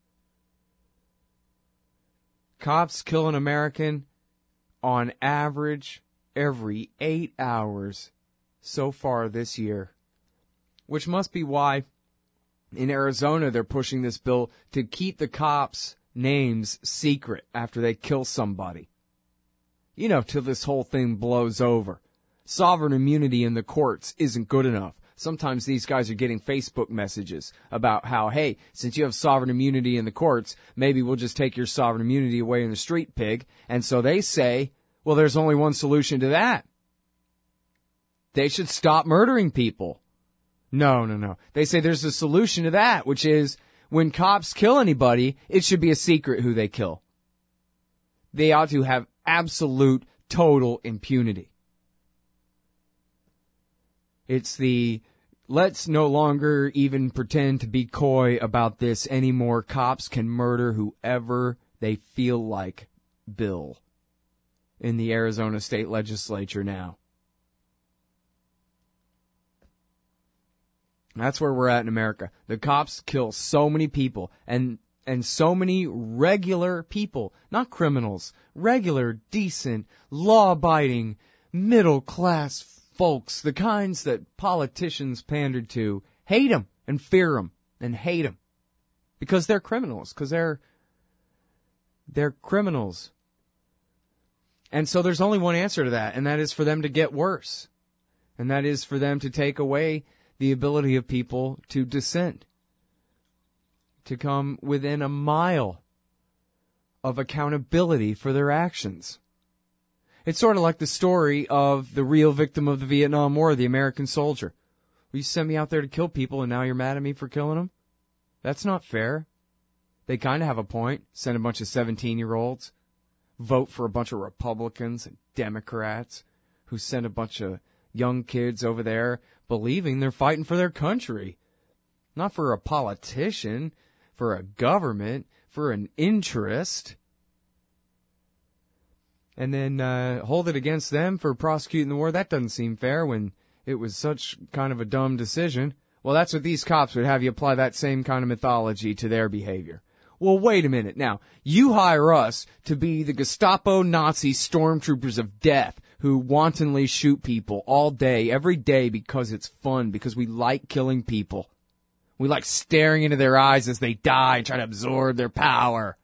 Cops kill an American on average every eight hours so far this year. Which must be why in Arizona they're pushing this bill to keep the cops' names secret after they kill somebody. You know, till this whole thing blows over. Sovereign immunity in the courts isn't good enough. Sometimes these guys are getting Facebook messages about how, hey, since you have sovereign immunity in the courts, maybe we'll just take your sovereign immunity away in the street, pig. And so they say, well, there's only one solution to that. They should stop murdering people. No, no, no. They say there's a solution to that, which is when cops kill anybody, it should be a secret who they kill. They ought to have absolute, total impunity. It's the, let's no longer even pretend to be coy about this anymore. Cops can murder whoever they feel like bill in the Arizona State Legislature now. That's where we're at in America. The cops kill so many people, and and so many regular people, not criminals, regular, decent, law-abiding, middle-class folks, the kinds that politicians pandered to, hate them and fear them and hate them because they're criminals, because they're they're criminals. And so there's only one answer to that, and that is for them to get worse, and that is for them to take away the ability of people to dissent, to come within a mile of accountability for their actions. It's sort of like the story of the real victim of the Vietnam War, the American soldier. Well, you sent me out there to kill people, and now you're mad at me for killing them? That's not fair. They kind of have a point. Send a bunch of seventeen-year-olds, vote for a bunch of Republicans and Democrats who send a bunch of young kids over there believing they're fighting for their country. Not for a politician, for a government, for an interest. And then uh, hold it against them for prosecuting the war. That doesn't seem fair when it was such kind of a dumb decision. Well, that's what these cops would have you apply that same kind of mythology to their behavior. Well, wait a minute. Now, you hire us to be the Gestapo Nazi stormtroopers of death who wantonly shoot people all day, every day, because it's fun, because we like killing people. We like staring into their eyes as they die and trying to absorb their power.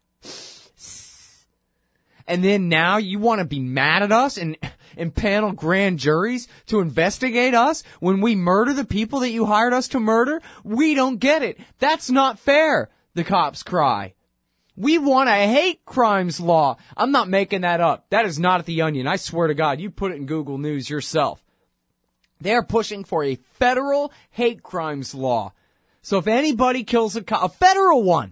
And then now you want to be mad at us and impanel grand juries to investigate us when we murder the people that you hired us to murder? We don't get it. That's not fair, the cops cry. We want a hate crimes law. I'm not making that up. That is not at the Onion. I swear to God, you put it in Google News yourself. They are pushing for a federal hate crimes law So if anybody kills a cop, a federal one.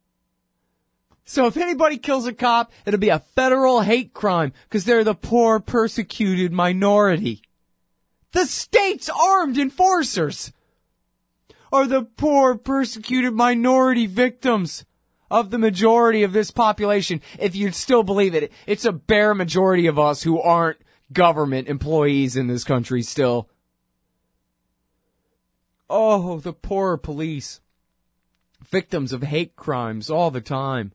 So if anybody kills a cop, it'll be a federal hate crime because they're the poor, persecuted minority. The state's armed enforcers are the poor, persecuted minority victims of the majority of this population. If you'd still believe it, it's a bare majority of us who aren't government employees in this country still. Oh, the poor police. Victims of hate crimes all the time.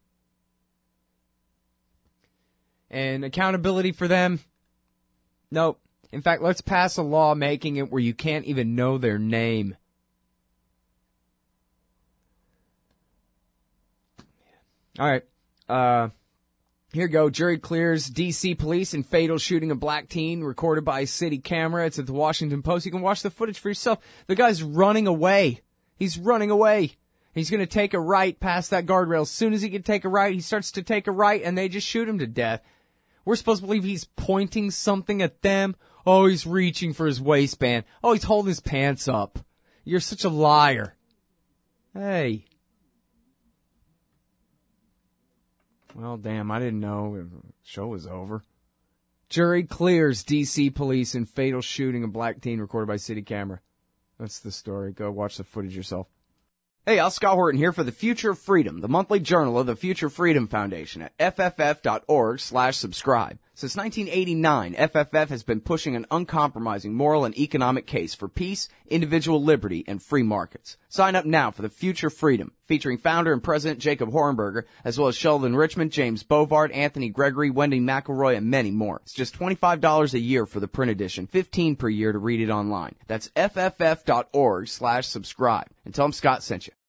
And accountability for them? Nope. In fact, let's pass a law making it where you can't even know their name. All right. Uh, here you go. Jury clears D C police in fatal shooting of black teen recorded by a city camera. It's at the Washington Post. You can watch the footage for yourself. The guy's running away. He's running away. He's going to take a right past that guardrail. As soon as he can take a right, he starts to take a right, and they just shoot him to death. We're supposed to believe he's pointing something at them. Oh, he's reaching for his waistband. Oh, he's holding his pants up. You're such a liar. Hey. Well, damn, I didn't know the show was over. Jury clears D C police in fatal shooting of black teen recorded by city camera. That's the story. Go watch the footage yourself. Hey, Al Scott Horton here for The Future of Freedom, the monthly journal of the Future Freedom Foundation at F F F dot org slash subscribe. Since nineteen eighty-nine, F F F has been pushing an uncompromising moral and economic case for peace, individual liberty, and free markets. Sign up now for The Future Freedom, featuring founder and president Jacob Hornberger, as well as Sheldon Richmond, James Bovard, Anthony Gregory, Wendy McElroy, and many more. It's just twenty-five dollars a year for the print edition, fifteen dollars per year to read it online. That's F F F dot org slash subscribe. And tell them Scott sent you.